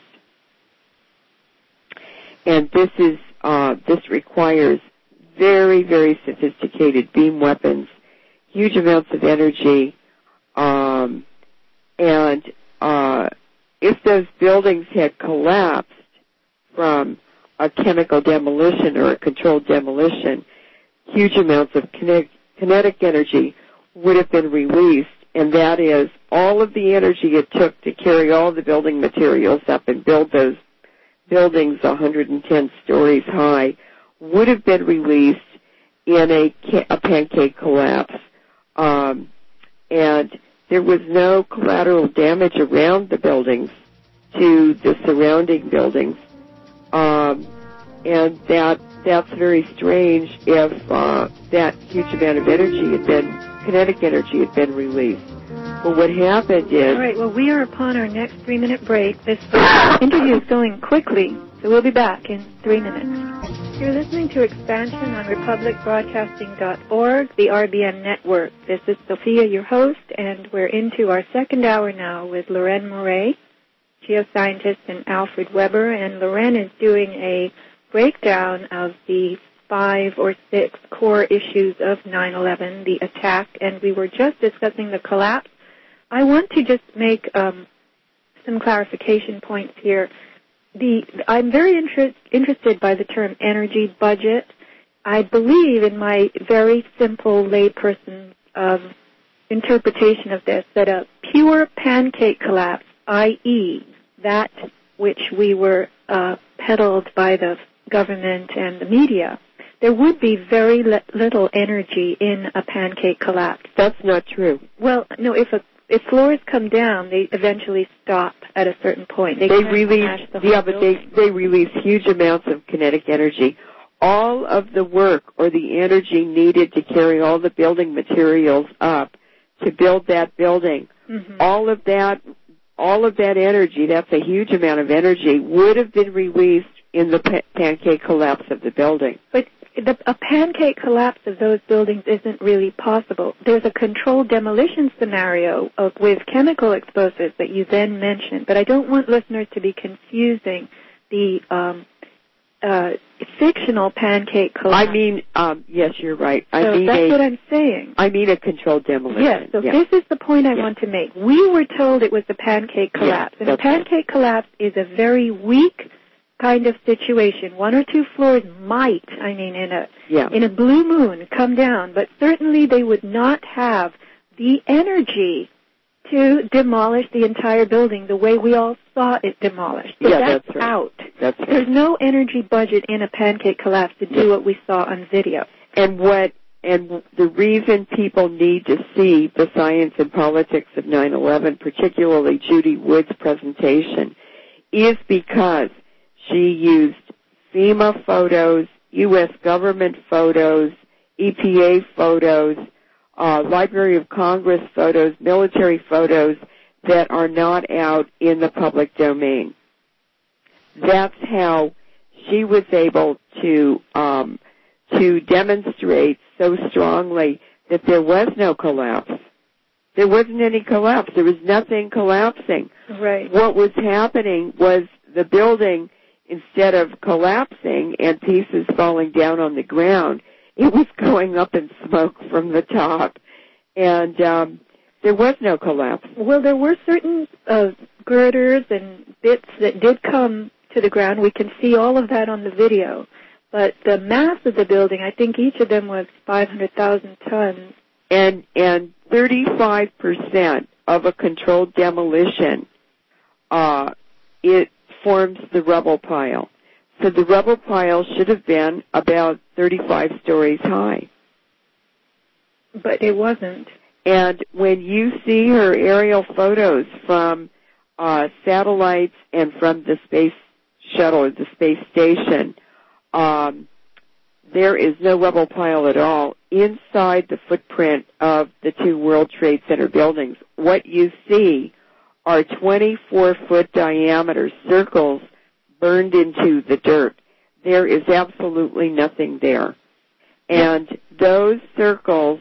Speaker 2: And this is uh, this requires very, very sophisticated beam weapons, huge amounts of energy, um, and uh, if those buildings had collapsed from a chemical demolition or a controlled demolition, huge amounts of kinetic, kinetic energy would have been released, and that is all of the energy it took to carry all the building materials up and build those buildings one hundred ten stories high would have been released in a, a pancake collapse. Um, and there was no collateral damage around the buildings to the surrounding buildings. Um, and that that's very strange if uh, that huge amount of energy had been, kinetic energy had been released. Well, what happened is...
Speaker 1: All right, well, we are upon our next three-minute break. This interview is going quickly, so we'll be back in three minutes. You're listening to Expansion on republic broadcasting dot org, the R B N network. This is Sophia, your host, and we're into our second hour now with Loren Moret, geoscientist, and Alfred Weber. And Loren is doing a breakdown of the five or six core issues of nine eleven, the attack, and we were just discussing the collapse. I want to just make um, some clarification points here. The, I'm very inter- interested by the term energy budget. I believe in my very simple layperson of interpretation of this that a pure pancake collapse, that is that which we were uh, peddled by the government and the media, there would be very li- little energy in a pancake collapse.
Speaker 2: That's not true.
Speaker 1: Well, no, if a If floors come down, they eventually stop at a certain point. They,
Speaker 2: they release,
Speaker 1: the
Speaker 2: yeah, but they, they release huge amounts of kinetic energy. All of the work or the energy needed to carry all the building materials up to build that building, mm-hmm. all of that, all of that energy, that's a huge amount of energy, would have been released in the pa- pancake collapse of the building.
Speaker 1: But The, a pancake collapse of those buildings isn't really possible. There's a controlled demolition scenario of, with chemical explosives that you then mentioned, but I don't want listeners to be confusing the um, uh, fictional pancake collapse.
Speaker 2: I mean, um, yes, you're right. I
Speaker 1: so
Speaker 2: mean
Speaker 1: that's
Speaker 2: a,
Speaker 1: what I'm saying.
Speaker 2: I mean a controlled demolition.
Speaker 1: Yes, so
Speaker 2: yeah.
Speaker 1: this is the point I
Speaker 2: yeah.
Speaker 1: want to make. We were told it was the pancake collapse,
Speaker 2: yeah,
Speaker 1: and a pancake collapse is a very weak kind of situation. One or two floors might, I mean, in a
Speaker 2: yeah.
Speaker 1: in a blue moon, come down, but certainly they would not have the energy to demolish the entire building the way we all saw it demolished. So
Speaker 2: yeah,
Speaker 1: that's,
Speaker 2: that's right.
Speaker 1: out.
Speaker 2: That's right.
Speaker 1: There's no energy budget in a pancake collapse to do yeah. what we saw on video.
Speaker 2: And what and the reason people need to see the science and politics of nine eleven, particularly Judy Wood's presentation, is because she used FEMA photos, U S government photos, E P A photos, uh, Library of Congress photos, military photos that are not out in the public domain. That's how she was able to um, to demonstrate so strongly that there was no collapse. There wasn't any collapse. There was nothing collapsing.
Speaker 1: Right.
Speaker 2: What was happening was the building, instead of collapsing and pieces falling down on the ground, it was going up in smoke from the top. And um, there was no collapse.
Speaker 1: Well, there were certain uh, girders and bits that did come to the ground. We can see all of that on the video. But the mass of the building, I think each of them was five hundred thousand tons.
Speaker 2: And and thirty-five percent of a controlled demolition, uh, it forms the rubble pile. So the rubble pile should have been about thirty-five stories high.
Speaker 1: But it wasn't.
Speaker 2: And when you see her aerial photos from uh, satellites and from the space shuttle or the space station, um, there is no rubble pile at all inside the footprint of the two World Trade Center buildings. What you see are twenty-four foot diameter circles burned into the dirt. There is absolutely nothing there. And those circles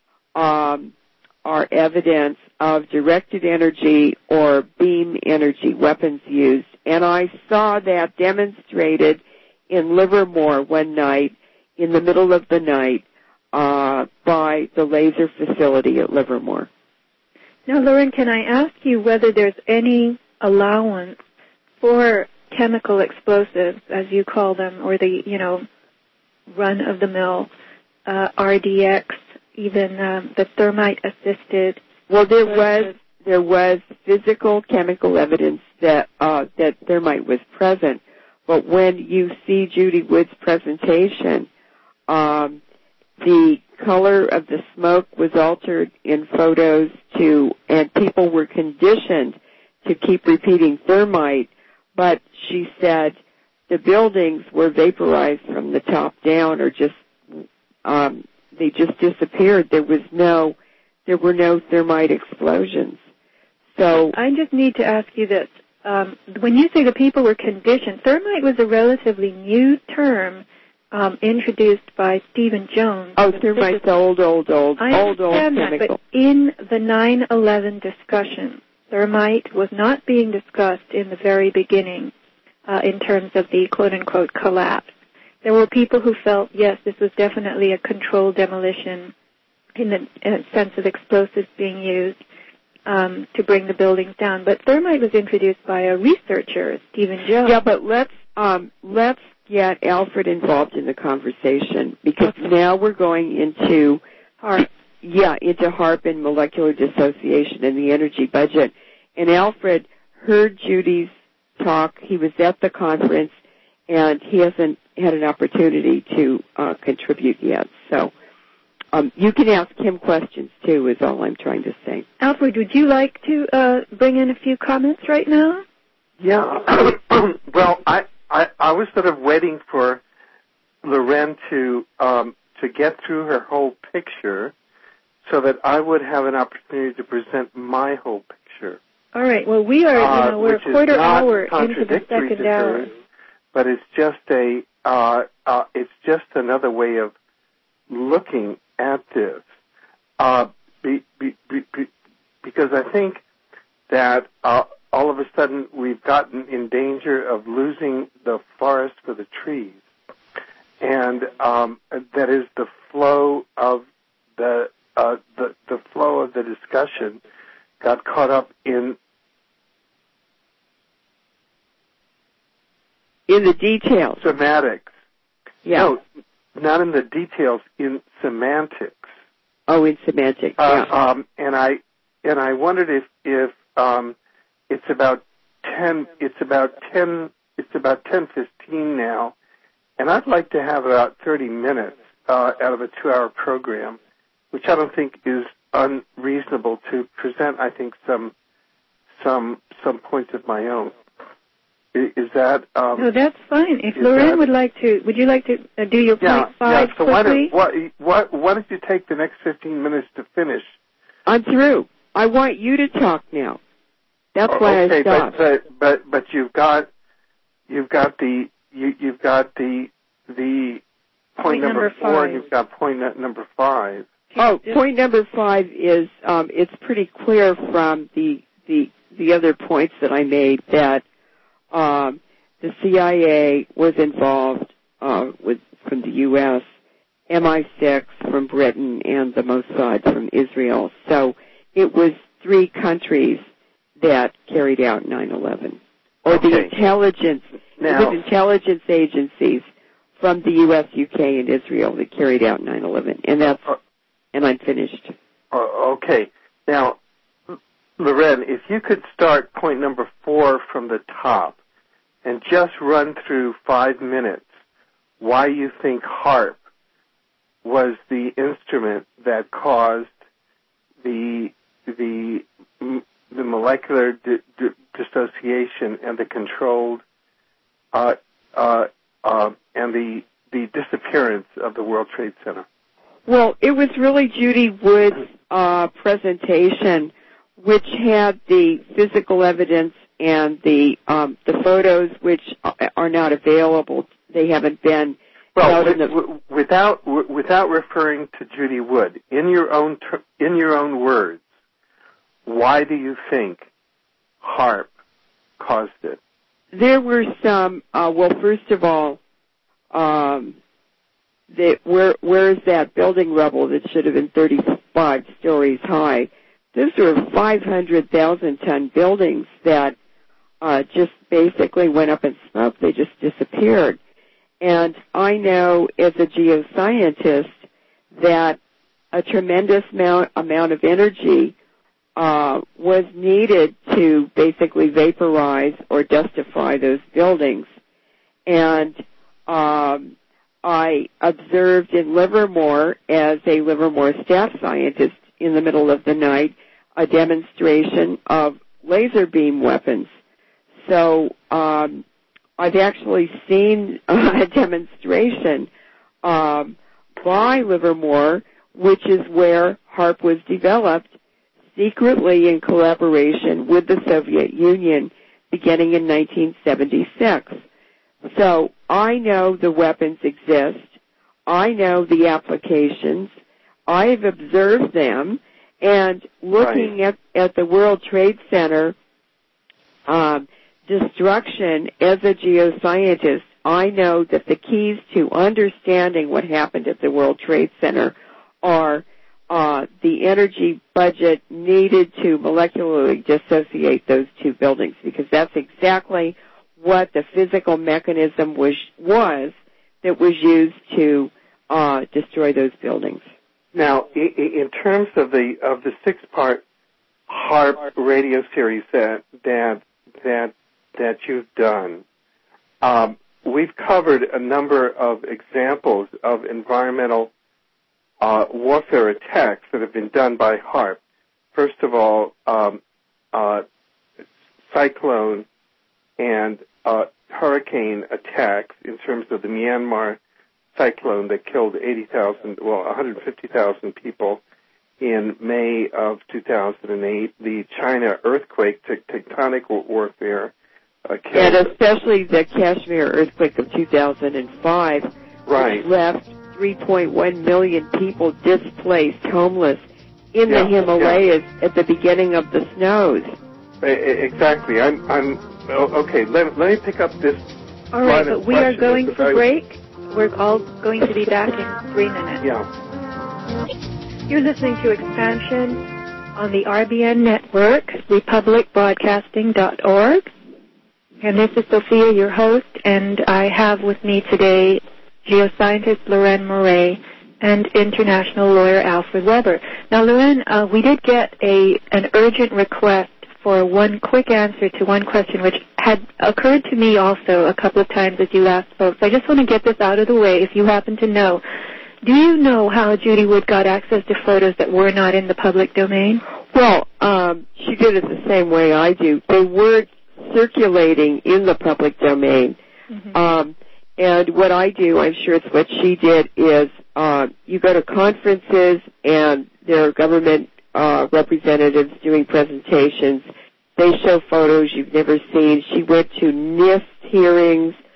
Speaker 2: um, are evidence of directed energy or beam energy weapons used. And I saw that demonstrated in Livermore one night, in the middle of the night, uh, by the laser facility at Livermore.
Speaker 1: Now, Lauren, can I ask you whether there's any allowance for chemical explosives, as you call them, or the, you know, run-of-the-mill uh, R D X, even um, the thermite-assisted?
Speaker 2: Well, there was there was physical chemical evidence that uh, that thermite was present, but when you see Judy Wood's presentation, um, the color of the smoke was altered in photos to, and people were conditioned to keep repeating thermite, but she said the buildings were vaporized from the top down, or just um, they just disappeared. There was no, there were no thermite explosions. So
Speaker 1: I just need to ask you this: um, when you say the people were conditioned, thermite was a relatively new term um, introduced by Stephen Jones.
Speaker 2: Oh, thermite's old, old, old,
Speaker 1: I
Speaker 2: old, old
Speaker 1: understand that,
Speaker 2: chemical.
Speaker 1: but in the nine eleven discussion, thermite was not being discussed in the very beginning uh, in terms of the quote-unquote collapse. There were people who felt, yes, this was definitely a controlled demolition in the in a sense of explosives being used um, to bring the buildings down. But thermite was introduced by a researcher, Stephen Jones.
Speaker 2: Yeah, but let's um, let's get Alfred involved in the conversation, because
Speaker 1: Okay.
Speaker 2: now we're going into
Speaker 1: HAARP.
Speaker 2: Yeah, into HAARP and molecular dissociation and the energy budget. And Alfred heard Judy's talk. He was at the conference, and he hasn't had an opportunity to uh, contribute yet. So um, you can ask him questions, too, is all I'm trying to say.
Speaker 1: Alfred, would you like to uh, bring in a few comments right now?
Speaker 3: Yeah. Well, I, I I was sort of waiting for Loren to um, to get through her whole picture, so that I would have an opportunity to present my whole picture.
Speaker 1: All right. Well, we are,
Speaker 3: uh,
Speaker 1: you know, we're
Speaker 3: which
Speaker 1: a quarter
Speaker 3: is not
Speaker 1: hour into the
Speaker 3: contradictory
Speaker 1: second
Speaker 3: to
Speaker 1: hour.
Speaker 3: hers, but it's just a uh, uh, it's just another way of looking at this. Uh, be, be, be, be, because I think that uh, all of a sudden we've gotten in danger of losing the forest for the trees, and um, that is the flow of the uh, the the flow of the discussion got caught up in
Speaker 2: In the details.
Speaker 3: semantics.
Speaker 2: Yeah.
Speaker 3: No, not in the details, in semantics.
Speaker 2: Oh, in semantics,
Speaker 3: Uh,
Speaker 2: yeah.
Speaker 3: um, and I and I wondered if if um, it's about ten. It's about ten. It's about ten fifteen now, and I'd like to have about thirty minutes uh, out of a two-hour program, which I don't think is unreasonable to present. I think some some some points of my own. Is, is that? Um,
Speaker 1: No, that's fine. If
Speaker 3: is
Speaker 1: Lorraine
Speaker 3: that-
Speaker 1: would like to, would you like to uh, do your
Speaker 3: yeah,
Speaker 1: point five
Speaker 3: yeah. So why
Speaker 1: quickly?
Speaker 3: don't why, why, why don't you take the next fifteen minutes to finish?
Speaker 2: I'm through. I want you to talk now. That's why
Speaker 3: okay,
Speaker 2: I stopped.
Speaker 3: but, but but but you've got you've got the you, you've got the the point,
Speaker 1: point
Speaker 3: number,
Speaker 1: number
Speaker 3: four,
Speaker 1: five.
Speaker 3: and you've got point number five.
Speaker 2: Oh, point number five is um, it's pretty clear from the the the other points that I made that um, the C I A was involved uh, with from the U S, M I six from Britain, and the Mossad from Israel. So it was three countries that carried out nine eleven, or
Speaker 3: Okay.
Speaker 2: the intelligence,
Speaker 3: Now-
Speaker 2: the intelligence agencies from the U S, U K, and Israel that carried out nine eleven, and that's
Speaker 3: Uh,
Speaker 2: and I'm finished.
Speaker 3: uh, okay. Now, Loren, if you could start point number four from the top and just run through five minutes why you think HAARP was the instrument that caused the the the molecular di- di- dissociation and the controlled uh, uh, uh, and the the disappearance of the World Trade Center.
Speaker 2: Well, it was really Judy Wood's uh, presentation, which had the physical evidence and the um, the photos, which are not available. They haven't been.
Speaker 3: Well, with,
Speaker 2: the,
Speaker 3: w- without w- without referring to Judy Wood, in your own ter- in your own words, why do you think HAARP caused it?
Speaker 2: There were some. Uh, well, first of all, um, the, where where is that building rubble that should have been thirty-five stories high? Those were five hundred thousand ton buildings that uh, just basically went up in smoke. They just disappeared. And I know as a geoscientist that a tremendous amount, amount of energy uh, was needed to basically vaporize or dustify those buildings. And um, I observed in Livermore, as a Livermore staff scientist in the middle of the night, a demonstration of laser beam weapons. So um, I've actually seen a demonstration um, by Livermore, which is where HAARP was developed secretly in collaboration with the Soviet Union beginning in nineteen seventy-six. So I know the weapons exist. I know the applications. I've observed them. And looking
Speaker 3: Right.
Speaker 2: at, at the World Trade Center um, destruction, as a geoscientist, I know that the keys to understanding what happened at the World Trade Center are uh, the energy budget needed to molecularly dissociate those two buildings, because that's exactly what the physical mechanism was, was that was used to uh, destroy those buildings.
Speaker 3: Now, in terms of the of the six-part HAARP radio series that that that that you've done, um, we've covered a number of examples of environmental uh, warfare attacks that have been done by HAARP. First of all, um, uh, cyclone and uh, hurricane attacks in terms of the Myanmar cyclone that killed eighty thousand, well, one hundred fifty thousand people in May of two thousand eight. The China earthquake, tectonic warfare, uh, killed.
Speaker 2: And especially the Kashmir earthquake of two thousand five,
Speaker 3: right.
Speaker 2: which left three point one million people displaced, homeless, in
Speaker 3: yeah,
Speaker 2: the Himalayas yeah. at the beginning of the snows.
Speaker 3: Exactly. I'm, I'm, okay, let, let me pick up this.
Speaker 1: All right, but we are going to break. We're all going to be back in three minutes.
Speaker 3: Yeah.
Speaker 1: You're listening to Expansion on the R B N network, republic broadcasting dot org. And this is Sophia, your host, and I have with me today geoscientist Loren Murray and international lawyer Alfred Weber. Now, Loren, uh, we did get a an urgent request for one quick answer to one question, which had occurred to me also a couple of times as you last spoke. So I just want to get this out of the way if you happen to know. Do you know how Judy Wood got access to photos that were not in the public domain?
Speaker 2: Well, um, she did it the same way I do. They weren't circulating in the public domain. Mm-hmm. Um, and what I do, I'm sure it's what she did, is uh, you go to conferences and there are government Uh, representatives doing presentations. They show photos you've never seen. She went to NIST hearings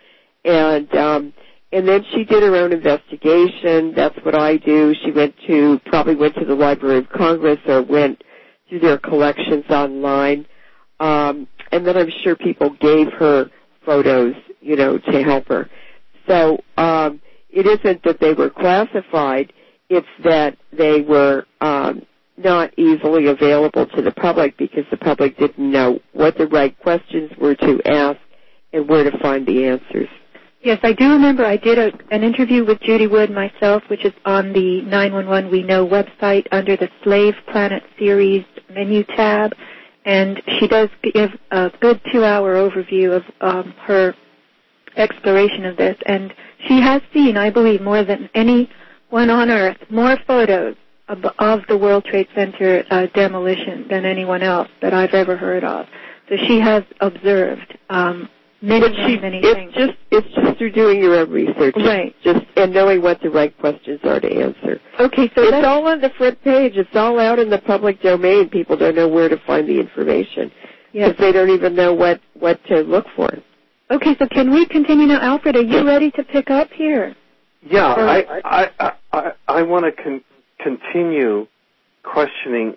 Speaker 2: And um, and then she did her own investigation. That's what I do. She went to, probably went to the Library of Congress or went through their collections online. Um, and then I'm sure people gave her photos, you know, to help her. So um, it isn't that they were classified. It's that they were um, not easily available to the public because the public didn't know what the right questions were to ask and where to find the answers.
Speaker 1: Yes, I do remember I did a, an interview with Judy Wood myself, which is on the nine one one We Know website under the Slave Planet series menu tab, and she does give a good two-hour overview of um, her exploration of this, and she has seen, I believe, more than anyone on Earth, more photos of, of the World Trade Center uh, demolition than anyone else that I've ever heard of. So she has observed um, many,
Speaker 2: she,
Speaker 1: many, many
Speaker 2: it's
Speaker 1: things.
Speaker 2: Just, it's just through doing your own research.
Speaker 1: Right.
Speaker 2: Just, and knowing what the right questions are to answer.
Speaker 1: Okay, so
Speaker 2: it's
Speaker 1: that's
Speaker 2: all on the front page. It's all out in the public domain. People don't know where to find the information.
Speaker 1: Yes.
Speaker 2: Because they don't even know what, what to look for.
Speaker 1: Okay, so can we continue now? Alfred, are you ready to pick up here?
Speaker 3: Yeah, I I I, I, I want to con- continue questioning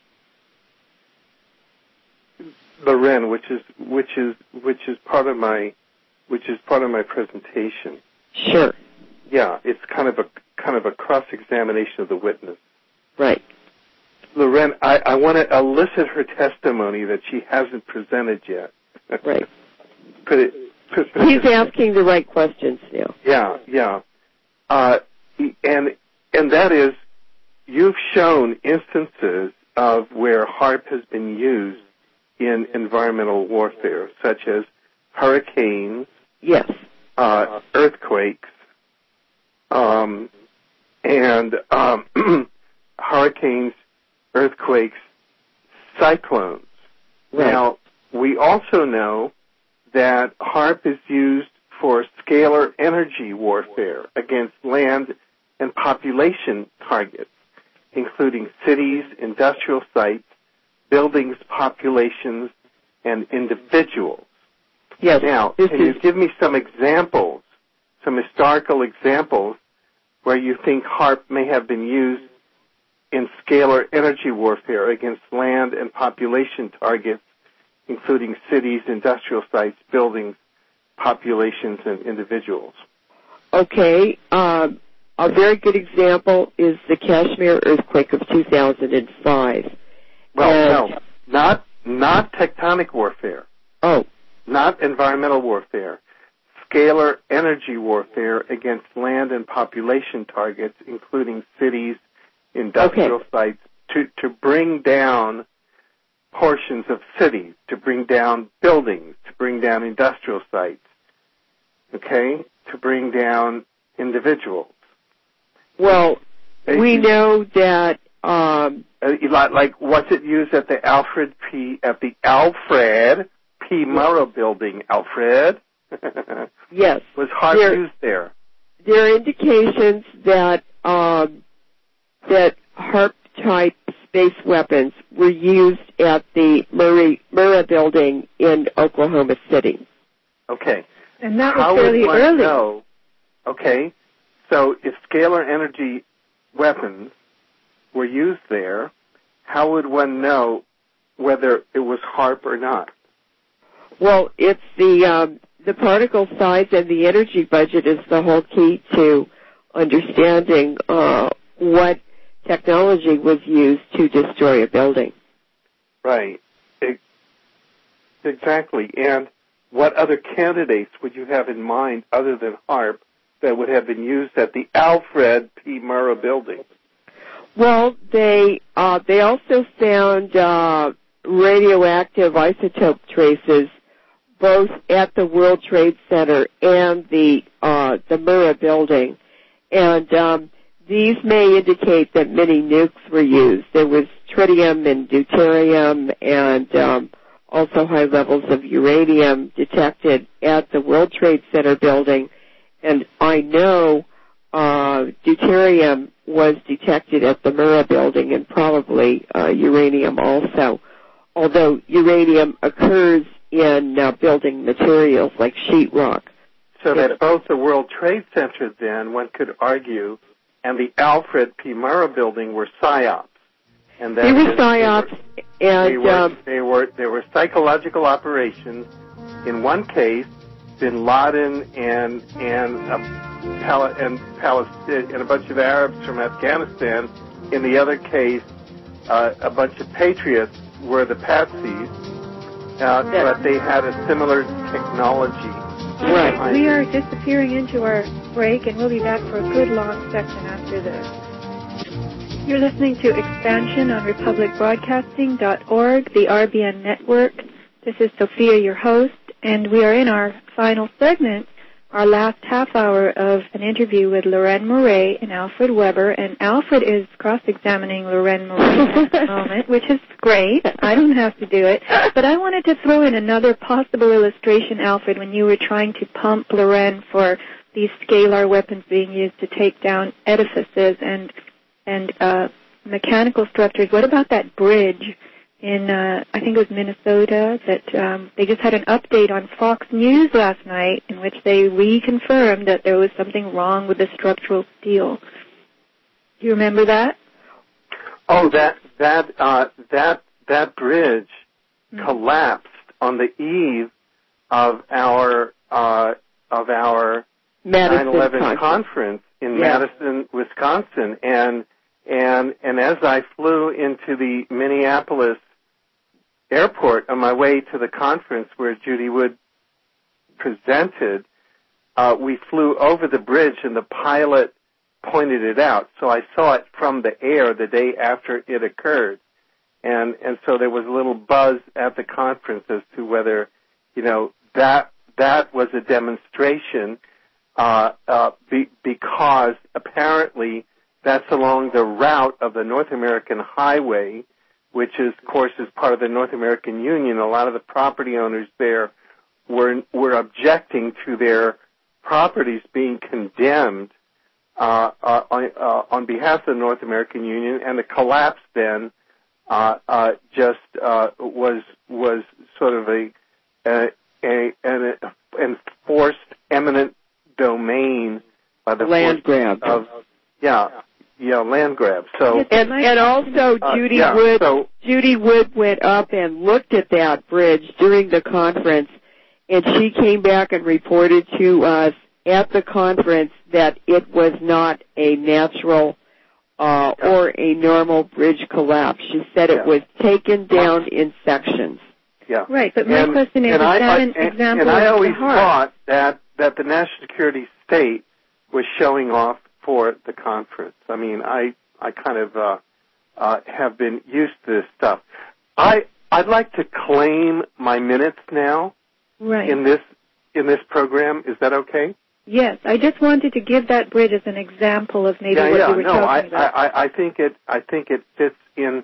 Speaker 3: Loren, which is which is which is part of my which is part of my presentation.
Speaker 2: Sure.
Speaker 3: Yeah, it's kind of a kind of a cross-examination of the witness.
Speaker 2: Right.
Speaker 3: Loren, I, I want to elicit her testimony that she hasn't presented yet.
Speaker 2: Right.
Speaker 3: Could it, could,
Speaker 2: He's asking the right questions now.
Speaker 3: Yeah, yeah. Uh, and and that is, you've shown instances of where HAARP has been used in environmental warfare, such as hurricanes,
Speaker 2: yes,
Speaker 3: uh, earthquakes, um, and um, hurricanes, earthquakes, cyclones.
Speaker 2: Right.
Speaker 3: Now, we also know that HAARP is used for scalar energy warfare against land and population targets, including cities, industrial sites, buildings, populations, and individuals.
Speaker 2: Yes.
Speaker 3: Now,
Speaker 2: this
Speaker 3: can
Speaker 2: is,
Speaker 3: you give me some examples, some historical examples, where you think HAARP may have been used in scalar energy warfare against land and population targets, including cities, industrial sites, buildings, populations, and individuals?
Speaker 2: Okay. Um, a very good example is the Kashmir earthquake of two thousand five.
Speaker 3: Well,
Speaker 2: and,
Speaker 3: no, not not tectonic warfare.
Speaker 2: Oh.
Speaker 3: Not environmental warfare. Scalar energy warfare against land and population targets, including cities, industrial
Speaker 2: okay.
Speaker 3: sites, to, to bring down portions of cities, to bring down buildings, to bring down industrial sites, okay, to bring down individuals.
Speaker 2: Well, we know that um,
Speaker 3: uh, like what's it used at the Alfred P. at the Alfred P. Murrah building? Alfred.
Speaker 2: Yes.
Speaker 3: Was HAARP
Speaker 2: there,
Speaker 3: used there?
Speaker 2: There are indications that um, that HAARP type space weapons were used at the Murray, Murrah building in Oklahoma City.
Speaker 3: Okay.
Speaker 1: And that was
Speaker 3: How
Speaker 1: fairly
Speaker 3: would one
Speaker 1: early.
Speaker 3: know? Okay. So if scalar energy weapons were used there, how would one know whether it was HAARP or not?
Speaker 2: Well, it's the um, the particle size and the energy budget is the whole key to understanding uh, what technology was used to destroy a building.
Speaker 3: Right. It, exactly. And what other candidates would you have in mind other than HAARP that would have been used at the Alfred P. Murrah building?
Speaker 2: Well, they uh, they also found uh, radioactive isotope traces both at the World Trade Center and the uh, the Murrah building, and um, these may indicate that many nukes were used. There was tritium and deuterium and um, also high levels of uranium detected at the World Trade Center building, and I know uh, deuterium was detected at the Murrah building and probably uh, uranium also, although uranium occurs in uh, building materials like sheetrock.
Speaker 3: so that both the World Trade Center then, one could argue, and the Alfred P. Murrah building were psyops. And that
Speaker 2: they were
Speaker 3: is,
Speaker 2: psyops,
Speaker 3: they were,
Speaker 2: and
Speaker 3: they were,
Speaker 2: um,
Speaker 3: they were they were psychological operations. In one case, Bin Laden and and a, Pal- and Palestine and a bunch of Arabs from Afghanistan. In the other case, uh, a bunch of patriots were the patsies, uh, but they had a similar technology.
Speaker 2: right.
Speaker 1: We are disappearing into our break, and we'll be back for a good long section after this. You're listening to Expansion on republic broadcasting dot org, the R B N network. This is Sophia, your host, and we are in our final segment, our last half hour of an interview with Loren Murray and Alfred Weber. And Alfred is cross-examining Loren Murray at the moment, which is great. I don't have to do it. But I wanted to throw in another possible illustration, Alfred, when you were trying to pump Loren for these scalar weapons being used to take down edifices and and uh, mechanical structures. What about that bridge in, uh, I think it was Minnesota, that um, they just had an update on Fox News last night in which they reconfirmed that there was something wrong with the structural steel. Do you remember that?
Speaker 3: Oh, that that uh, that that bridge
Speaker 1: Mm-hmm.
Speaker 3: collapsed on the eve of our uh, of our
Speaker 2: Madison
Speaker 3: nine eleven
Speaker 2: conference.
Speaker 3: conference in
Speaker 2: Yeah.
Speaker 3: Madison, Wisconsin, and and and as I flew into the Minneapolis airport on my way to the conference where Judy Wood presented, uh, we flew over the bridge and the pilot pointed it out. So I saw it from the air the day after it occurred, and and so there was a little buzz at the conference as to whether, you know, that that was a demonstration. Uh, uh, be, because apparently that's along the route of the North American Highway, which is, of course, is part of the North American Union. A lot of the property owners there were were objecting to their properties being condemned uh, uh, on, uh, on behalf of the North American Union, and the collapse then uh, uh, just uh, was was sort of a, a, a an enforced eminent domain by the
Speaker 2: Land grab.
Speaker 3: of yeah yeah land grab. So
Speaker 2: And, and also,
Speaker 3: uh,
Speaker 2: Judy
Speaker 3: yeah,
Speaker 2: Wood
Speaker 3: so,
Speaker 2: Judy Wood went up and looked at that bridge during the conference, and she came back and reported to us at the conference that it was not a natural uh,
Speaker 3: yeah.
Speaker 2: or a normal bridge collapse. She said it
Speaker 3: Yeah.
Speaker 2: was taken down in sections.
Speaker 3: Yeah.
Speaker 1: Right, but my
Speaker 3: and,
Speaker 1: question is,
Speaker 3: and
Speaker 1: is
Speaker 3: I,
Speaker 1: that
Speaker 3: I,
Speaker 1: an
Speaker 3: and,
Speaker 1: example
Speaker 3: and I
Speaker 1: of
Speaker 3: always
Speaker 1: the heart?
Speaker 3: thought that, that the national security state was showing off for the conference. I mean, I I kind of uh, uh, have been used to this stuff. I I'd like to claim my minutes now
Speaker 1: Right.
Speaker 3: in this in this program. Is that okay?
Speaker 1: Yes, I just wanted to give that bridge as an example of maybe
Speaker 3: yeah,
Speaker 1: what
Speaker 3: yeah.
Speaker 1: you were
Speaker 3: no, I,
Speaker 1: talking about.
Speaker 3: I I think it I think it fits in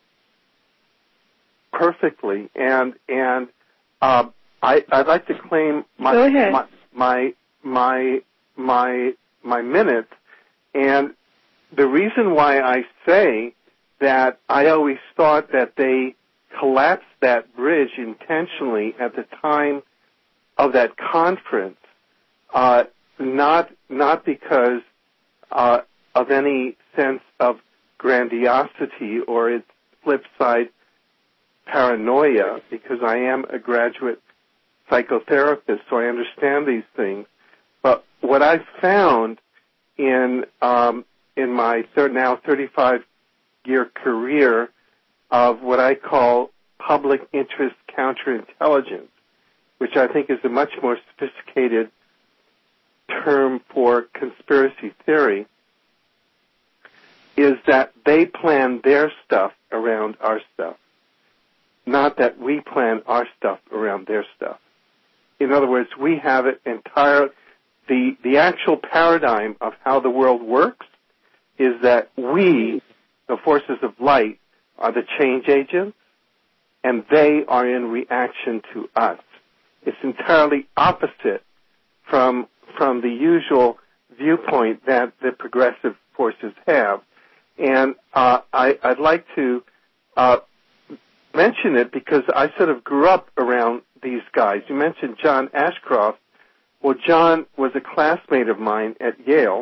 Speaker 3: perfectly, and and uh, I I'd like to claim my
Speaker 1: Go ahead.
Speaker 3: my my my my my minutes, and the reason why I say that I always thought that they collapsed that bridge intentionally at the time of that conference, uh, not not because uh, of any sense of grandiosity or its flip side, paranoia, because I am a graduate psychotherapist, so I understand these things. But what I found in um, in my third, now thirty-five year career of what I call public interest counterintelligence, which I think is a much more sophisticated term for conspiracy theory, is that they plan their stuff around our stuff, not that we plan our stuff around their stuff. In other words, we have it entire. The the actual paradigm of how the world works is that we, the forces of light, are the change agents, and they are in reaction to us. It's entirely opposite from from the usual viewpoint that the progressive forces have. And uh, I, I'd like to uh, mention it because I sort of grew up around these guys. You mentioned John Ashcroft. Well, John was a classmate of mine at Yale,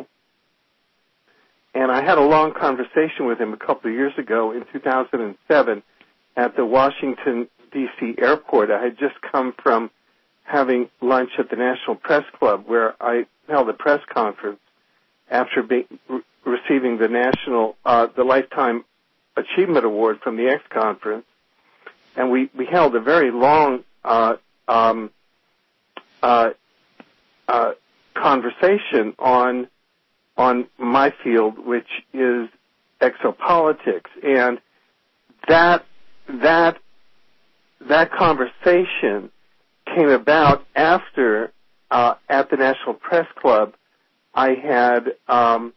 Speaker 3: and I had a long conversation with him a couple of years ago in two thousand seven at the Washington, D C airport. I had just come from having lunch at the National Press Club, where I held a press conference after be, re- receiving the national, uh, the Lifetime Achievement Award from the X Conference, and we, we held a very long uh, um, uh, uh, conversation on on my field, which is exopolitics, and that that that conversation came about after uh, at the National Press Club I had um,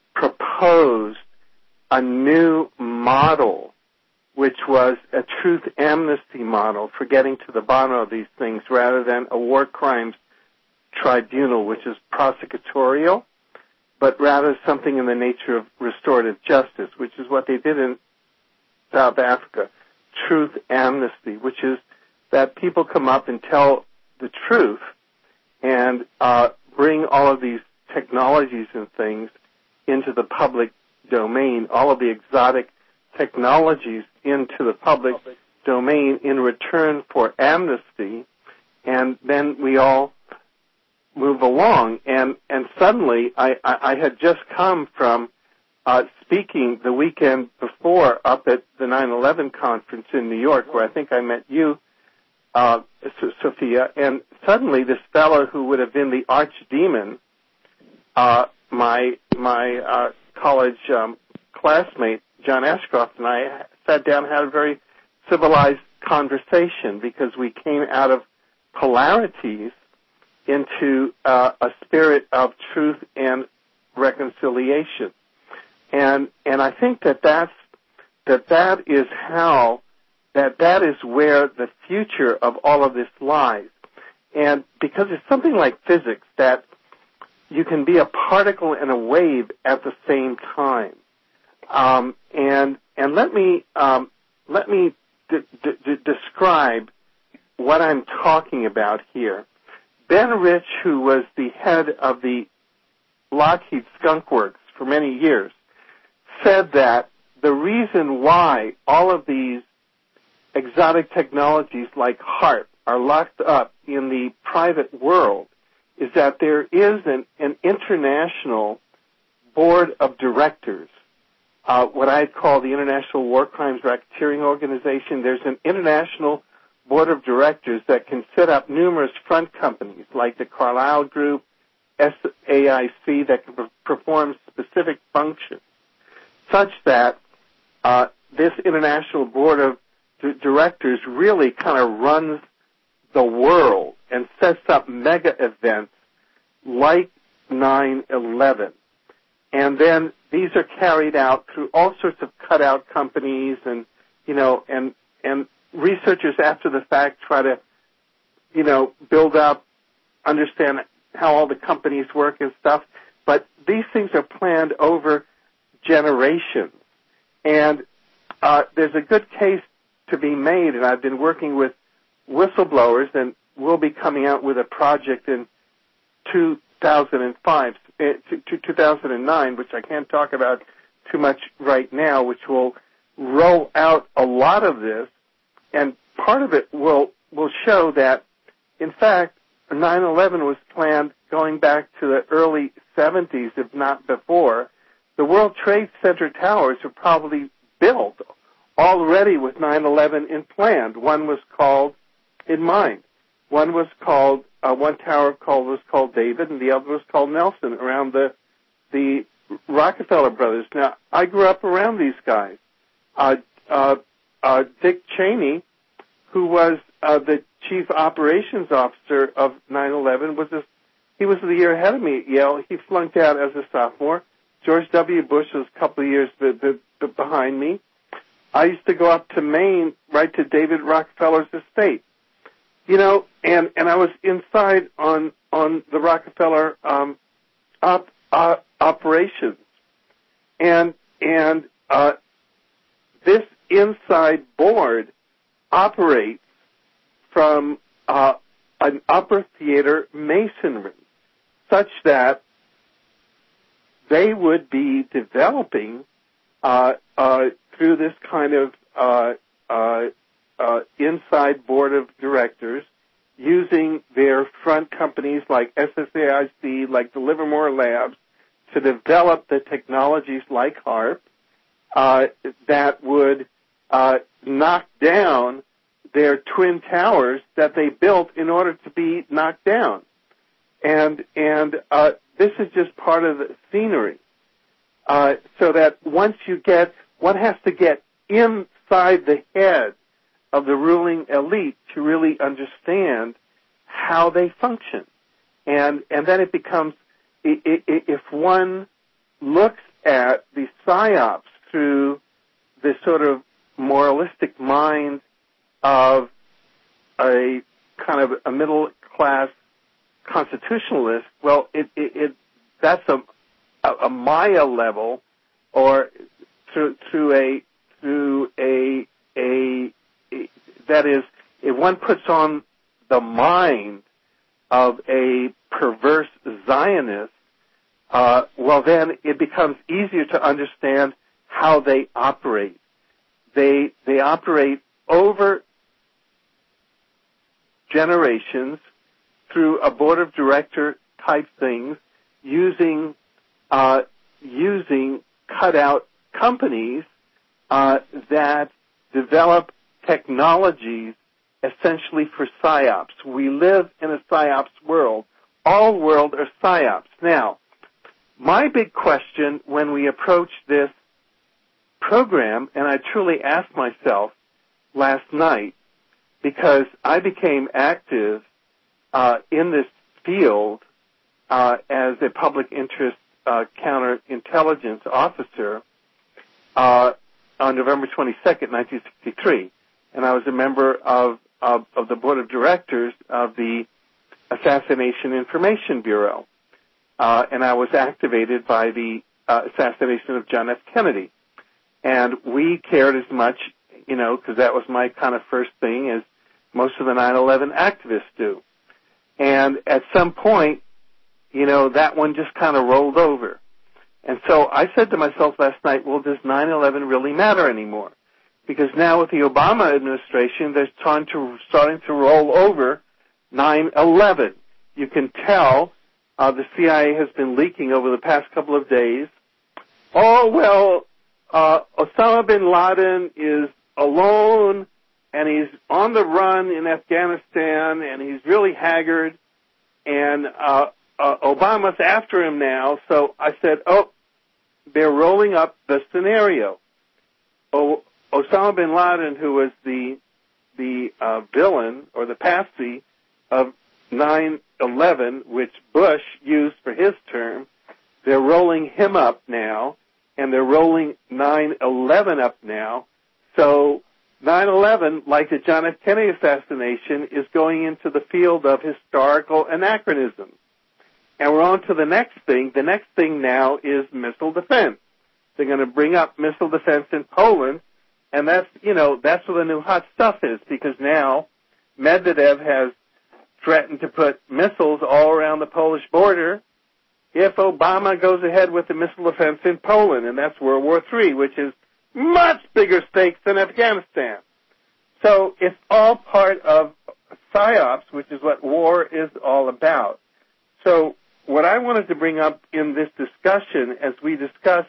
Speaker 3: proposed a new model, which was a truth amnesty model for getting to the bottom of these things rather than a war crimes tribunal, which is prosecutorial, but rather something in the nature of restorative justice, which is what they did in South Africa, truth amnesty, which is that people come up and tell the truth and uh, bring all of these technologies and things into the public domain, all of the exotic technologies into the public domain in return for amnesty, and then we all move along. And, and suddenly I, I, I had just come from uh, speaking the weekend before up at the nine eleven conference in New York, where I think I met you, uh, Sophia, and suddenly this fellow who would have been the archdemon, uh, my my uh, college um, classmate, John Ashcroft, and I sat down and had a very civilized conversation because we came out of polarities into uh, a spirit of truth and reconciliation. And and I think that that's, that that is how, that that is where the future of all of this lies. And because it's something like physics, that you can be a particle and a wave at the same time. Um, and and let me um, let me d- d- d- describe what I'm talking about here. Ben Rich, who was the head of the Lockheed Skunk Works for many years, said that the reason why all of these exotic technologies like HAARP are locked up in the private world is that there is an, an international board of directors, uh, what I call the International War Crimes Racketeering Organization. There's an international board of directors that can set up numerous front companies like the Carlyle Group, S A I C, that can perform specific functions, such that uh, this international board of d- directors really kind of runs the world and sets up mega events like nine eleven. And then these are carried out through all sorts of cutout companies, and, you know, and, and researchers after the fact try to, you know, build up, understand how all the companies work and stuff. But these things are planned over generations. And uh, there's a good case to be made, and I've been working with whistleblowers, and we'll be coming out with a project in two thousand five, two thousand nine, which I can't talk about too much right now, which will roll out a lot of this, and part of it will will show that, in fact, nine eleven was planned going back to the early seventies, if not before. The World Trade Center towers were probably built already with nine eleven in plan. One was called in mind. One was called, uh, one tower called was called David, and the other was called Nelson, around the the Rockefeller brothers. Now, I grew up around these guys. Uh, uh, uh, Dick Cheney, who was uh, the chief operations officer of nine eleven, was a, he was a year ahead of me at Yale. He flunked out as a sophomore. George W. Bush was a couple of years b- b- b- behind me. I used to go up to Maine, right to David Rockefeller's estate. You know, and, and I was inside on on the Rockefeller um, op, uh, operations, and and uh, this inside board operates from uh, an upper theater masonry, such that they would be developing uh, uh, through this kind of uh, uh, uh, inside board of directors, using their front companies like S S A I C, like the Livermore Labs, to develop the technologies like HAARP uh, that would uh, knock down their twin towers that they built in order to be knocked down. And and uh, this is just part of the scenery. Uh, so that once you get, one has to get inside the head of the ruling elite to really understand how they function. And and then it becomes, if one looks at the psyops through this sort of moralistic mind of a kind of a middle-class constitutionalist, well, it, it, it that's a, a Maya level, or through, through a through a, a a that is, if one puts on the mind of a perverse Zionist, uh, well, then it becomes easier to understand how they operate. They they operate over generations through a board of director type things, using uh, using cutout companies uh, that develop technologies essentially for psyops. We live in a psyops world. All world are psyops. Now, my big question when we approach this program, and I truly asked myself last night, because I became active uh, in this field uh, as a public interest uh, counterintelligence officer uh, on November twenty-second, nineteen sixty-three. And I was a member of, of, of the board of directors of the Assassination Information Bureau. Uh, and I was activated by the uh, assassination of John F. Kennedy. And we cared as much, you know, because that was my kind of first thing, as most of the nine eleven activists do. And at some point, you know, that one just kind of rolled over. And so I said to myself last night, well, does nine eleven really matter anymore? Because now with the Obama administration, they're starting to, starting to roll over nine eleven. You can tell uh, the C I A has been leaking over the past couple of days. Oh, well, uh, Osama bin Laden is alone, and he's on the run in Afghanistan, and he's really haggard, and uh, uh, Obama's after him now. So I said, oh, they're rolling up the scenario. Oh, Osama bin Laden, who was the the uh, villain or the patsy of nine eleven, which Bush used for his term, they're rolling him up now, and they're rolling nine eleven up now. So nine eleven, like the John F. Kennedy assassination, is going into the field of historical anachronism. And we're on to the next thing. The next thing now is missile defense. They're going to bring up missile defense in Poland, and that's, you know, that's where the new hot stuff is, because now Medvedev has threatened to put missiles all around the Polish border if Obama goes ahead with the missile defense in Poland, and that's World War Three, which is much bigger stakes than Afghanistan. So it's all part of psyops, which is what war is all about. So what I wanted to bring up in this discussion, as we discuss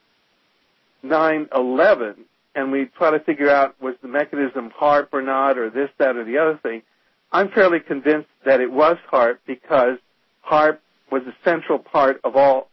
Speaker 3: nine eleven, and we try to figure out was the mechanism HAARP or not, or this, that, or the other thing, I'm fairly convinced that it was HAARP, because HAARP was a central part of all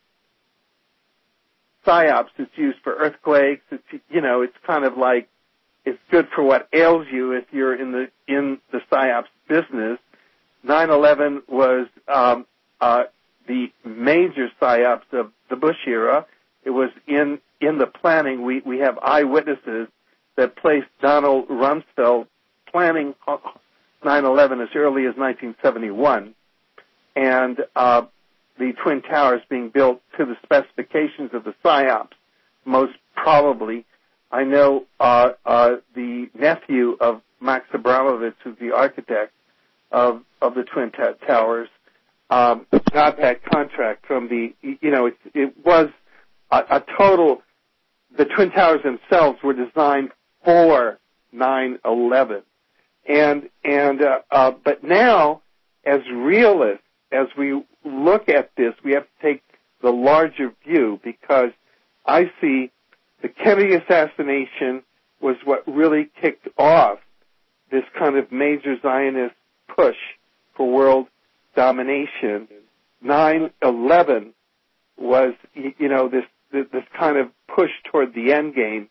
Speaker 3: psyops. It's used for earthquakes. It's, you know, it's kind of like, it's good for what ails you if you're in the in the psyops business. nine eleven was um, uh, the major psyops of the Bush era. It was in in the planning. We we have eyewitnesses that placed Donald Rumsfeld planning nine eleven as early as nineteen seventy-one, and uh, the Twin Towers being built to the specifications of the psyops, most probably. I know uh, uh, the nephew of Max Abramovich, who's the architect of, of the Twin t- Towers um, got that contract from the, you know, it, it was a, a total, the Twin Towers themselves were designed for nine eleven. And, and, uh, uh, but now, as realists, as we look at this, we have to take the larger view, because I see the Kennedy assassination was what really kicked off this kind of major Zionist push for world domination. nine eleven was, you know, this, this kind of push toward the end game.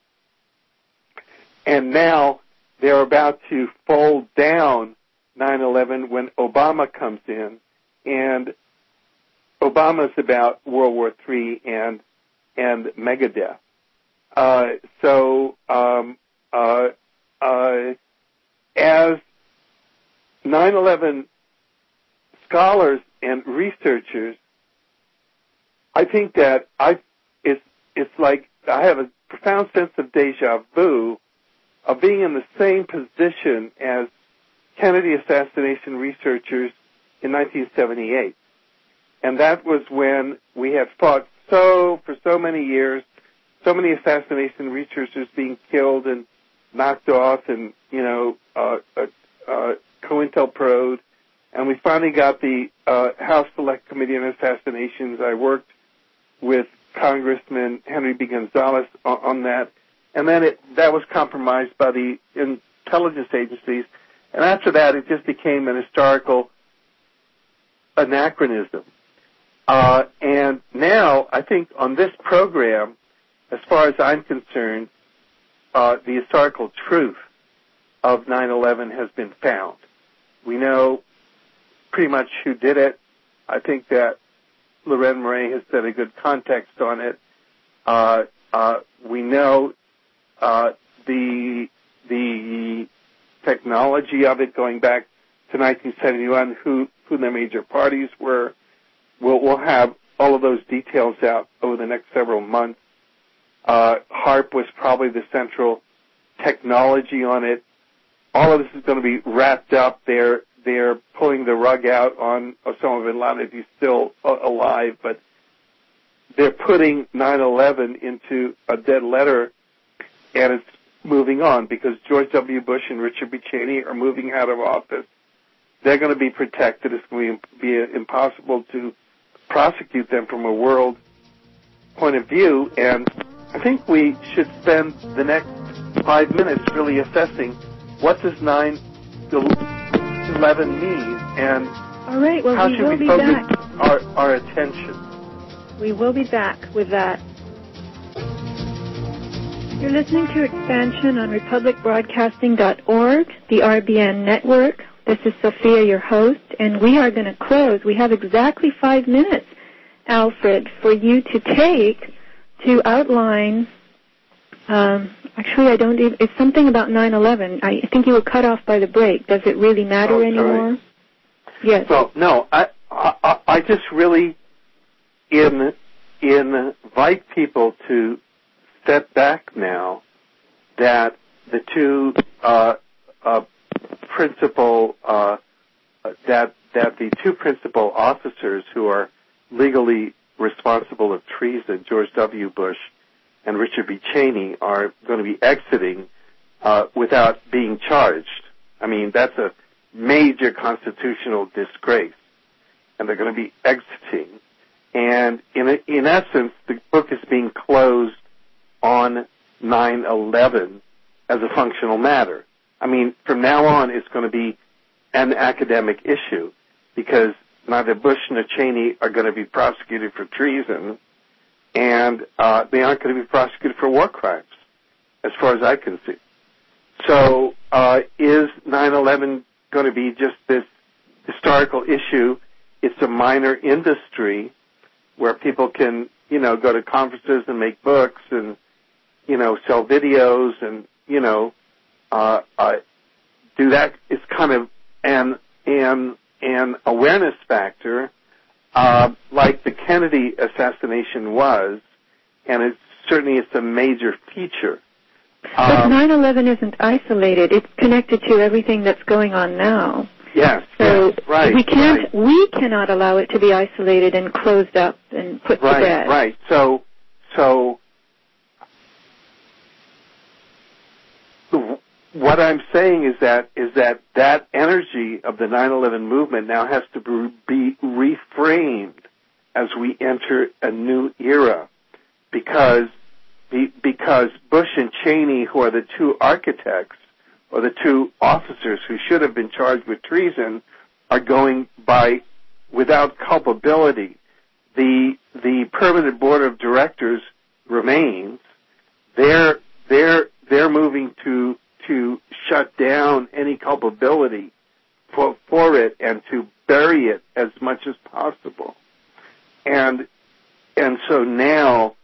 Speaker 3: And now they're about to fold down nine eleven when Obama comes in, and Obama's about World War Three and and Megadeth. Uh, so um, uh, uh, as nine eleven scholars and researchers, I think that I it's it's like I have a profound sense of deja vu of being in the same position as Kennedy assassination researchers in nineteen seventy-eight. And that was when we had fought so, for so many years, so many assassination researchers being killed and knocked off and, you know, uh, uh, uh, COINTELPRO'd. And we finally got the uh, House Select Committee on Assassinations. I worked with Congressman Henry B. Gonzalez on, on that. And then it, that was compromised by the intelligence agencies. And after that, it just became an historical anachronism. Uh, and now, I think on this program, as far as I'm concerned, uh, the historical truth of nine eleven has been found. We know pretty much who did it. I think that Loren Murray has set a good context on it. Uh, uh, we know uh, the the technology of it going back to nineteen seventy-one, who, who the major parties were. We'll, we'll have all of those details out over the next several months. Uh, HAARP was probably the central technology on it. All of this is going to be wrapped up. They're, they're pulling the rug out on Osama bin Laden if he's still alive, but they're putting nine eleven into a dead letter, and it's moving on because George W. Bush and Richard B. Cheney are moving out of office. They're going to be protected. It's going to be impossible to prosecute them from a world point of view, and I think we should spend the next five minutes really assessing what does nine eleven mean, and
Speaker 1: All right, well,
Speaker 3: how
Speaker 1: we
Speaker 3: should
Speaker 1: will
Speaker 3: we
Speaker 1: be
Speaker 3: focus
Speaker 1: back.
Speaker 3: our, our attention.
Speaker 1: We will be back with that. You're listening to Expansion on republic broadcasting dot org, the R B N network. This is Sophia, your host, and we are going to close. We have exactly five minutes, Alfred, for you to take to outline. Um, actually, I don't even, it's something about nine eleven. I think you were cut off by the break. Does it really matter
Speaker 3: oh,
Speaker 1: anymore? Yes.
Speaker 3: Well, no, I, I, I just really in, invite people to step back now that the two uh, uh, principal uh, that that the two principal officers who are legally responsible of treason, George W. Bush and Richard B. Cheney, are going to be exiting uh, without being charged. I mean, that's a major constitutional disgrace, and they're going to be exiting. And in in essence, the book is being closed on nine eleven as a functional matter. I mean, from now on, it's going to be an academic issue because neither Bush nor Cheney are going to be prosecuted for treason, and uh, they aren't going to be prosecuted for war crimes, as far as I can see. So uh, is nine eleven going to be just this historical issue? It's a minor industry where people can, you know, go to conferences and make books and, you know, sell videos and, you know, uh, uh, do that. It's kind of an an an awareness factor, uh, like the Kennedy assassination was, and it's certainly it's a major feature.
Speaker 1: But
Speaker 3: Um,
Speaker 1: nine eleven isn't isolated. It's connected to everything that's going on now.
Speaker 3: Yes,
Speaker 1: So
Speaker 3: yes, right,
Speaker 1: we can't,
Speaker 3: right.
Speaker 1: we cannot allow it to be isolated and closed up and put
Speaker 3: right,
Speaker 1: to bed.
Speaker 3: Right, So, so what I'm saying is that is that that energy of the nine eleven movement now has to be reframed as we enter a new era, because because Bush and Cheney, who are the two architects or the two officers who should have been charged with treason, are going by without culpability. The the permanent board of directors remains. They're they're they're moving to to shut down any culpability for for it and to bury it as much as possible. And and so now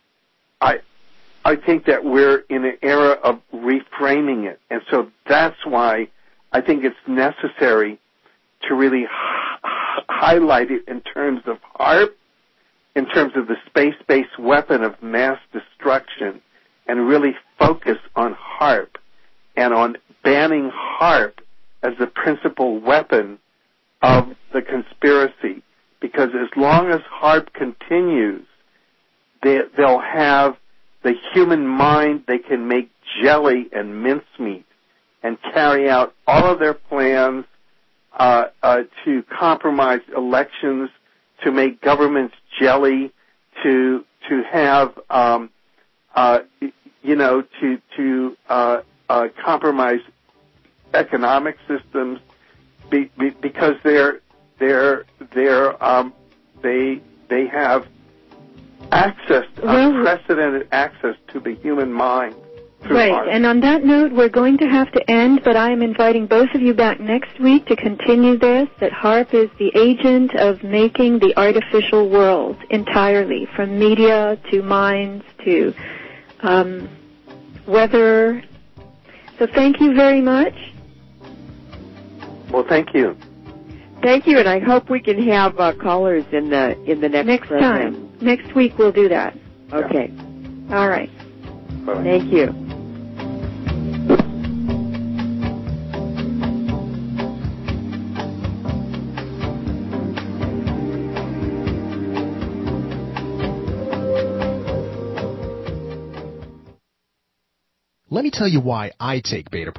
Speaker 3: I I think that we're in an era of reframing it. And so that's why I think it's necessary to really h- highlight it in terms of HAARP, in terms of the space-based weapon of mass destruction, and really focus on HAARP and on banning HAARP as the principal weapon of the conspiracy. Because as long as HAARP continues, they, they'll have the human mind. They can make jelly and mincemeat and carry out all of their plans uh, uh, to compromise elections, to make governments jelly, to to have um, uh, you know to to uh, uh, compromise economic systems, be, be, because they're they're they're um, they they have access,
Speaker 1: well,
Speaker 3: unprecedented access to the human mind.
Speaker 1: Right,
Speaker 3: HAARP.
Speaker 1: And on that note, we're going to have to end, but I am inviting both of you back next week to continue this, that HAARP is the agent of making the artificial world entirely, from media to minds to um, weather. So thank you very much.
Speaker 3: Well, thank you.
Speaker 2: Thank you, and I hope we can have uh, callers in the in the next
Speaker 1: Next
Speaker 2: program.
Speaker 1: time. Next week we'll do that.
Speaker 2: Okay.
Speaker 1: All right.
Speaker 3: Bye.
Speaker 2: Thank you.
Speaker 4: Let me tell you why I take Beta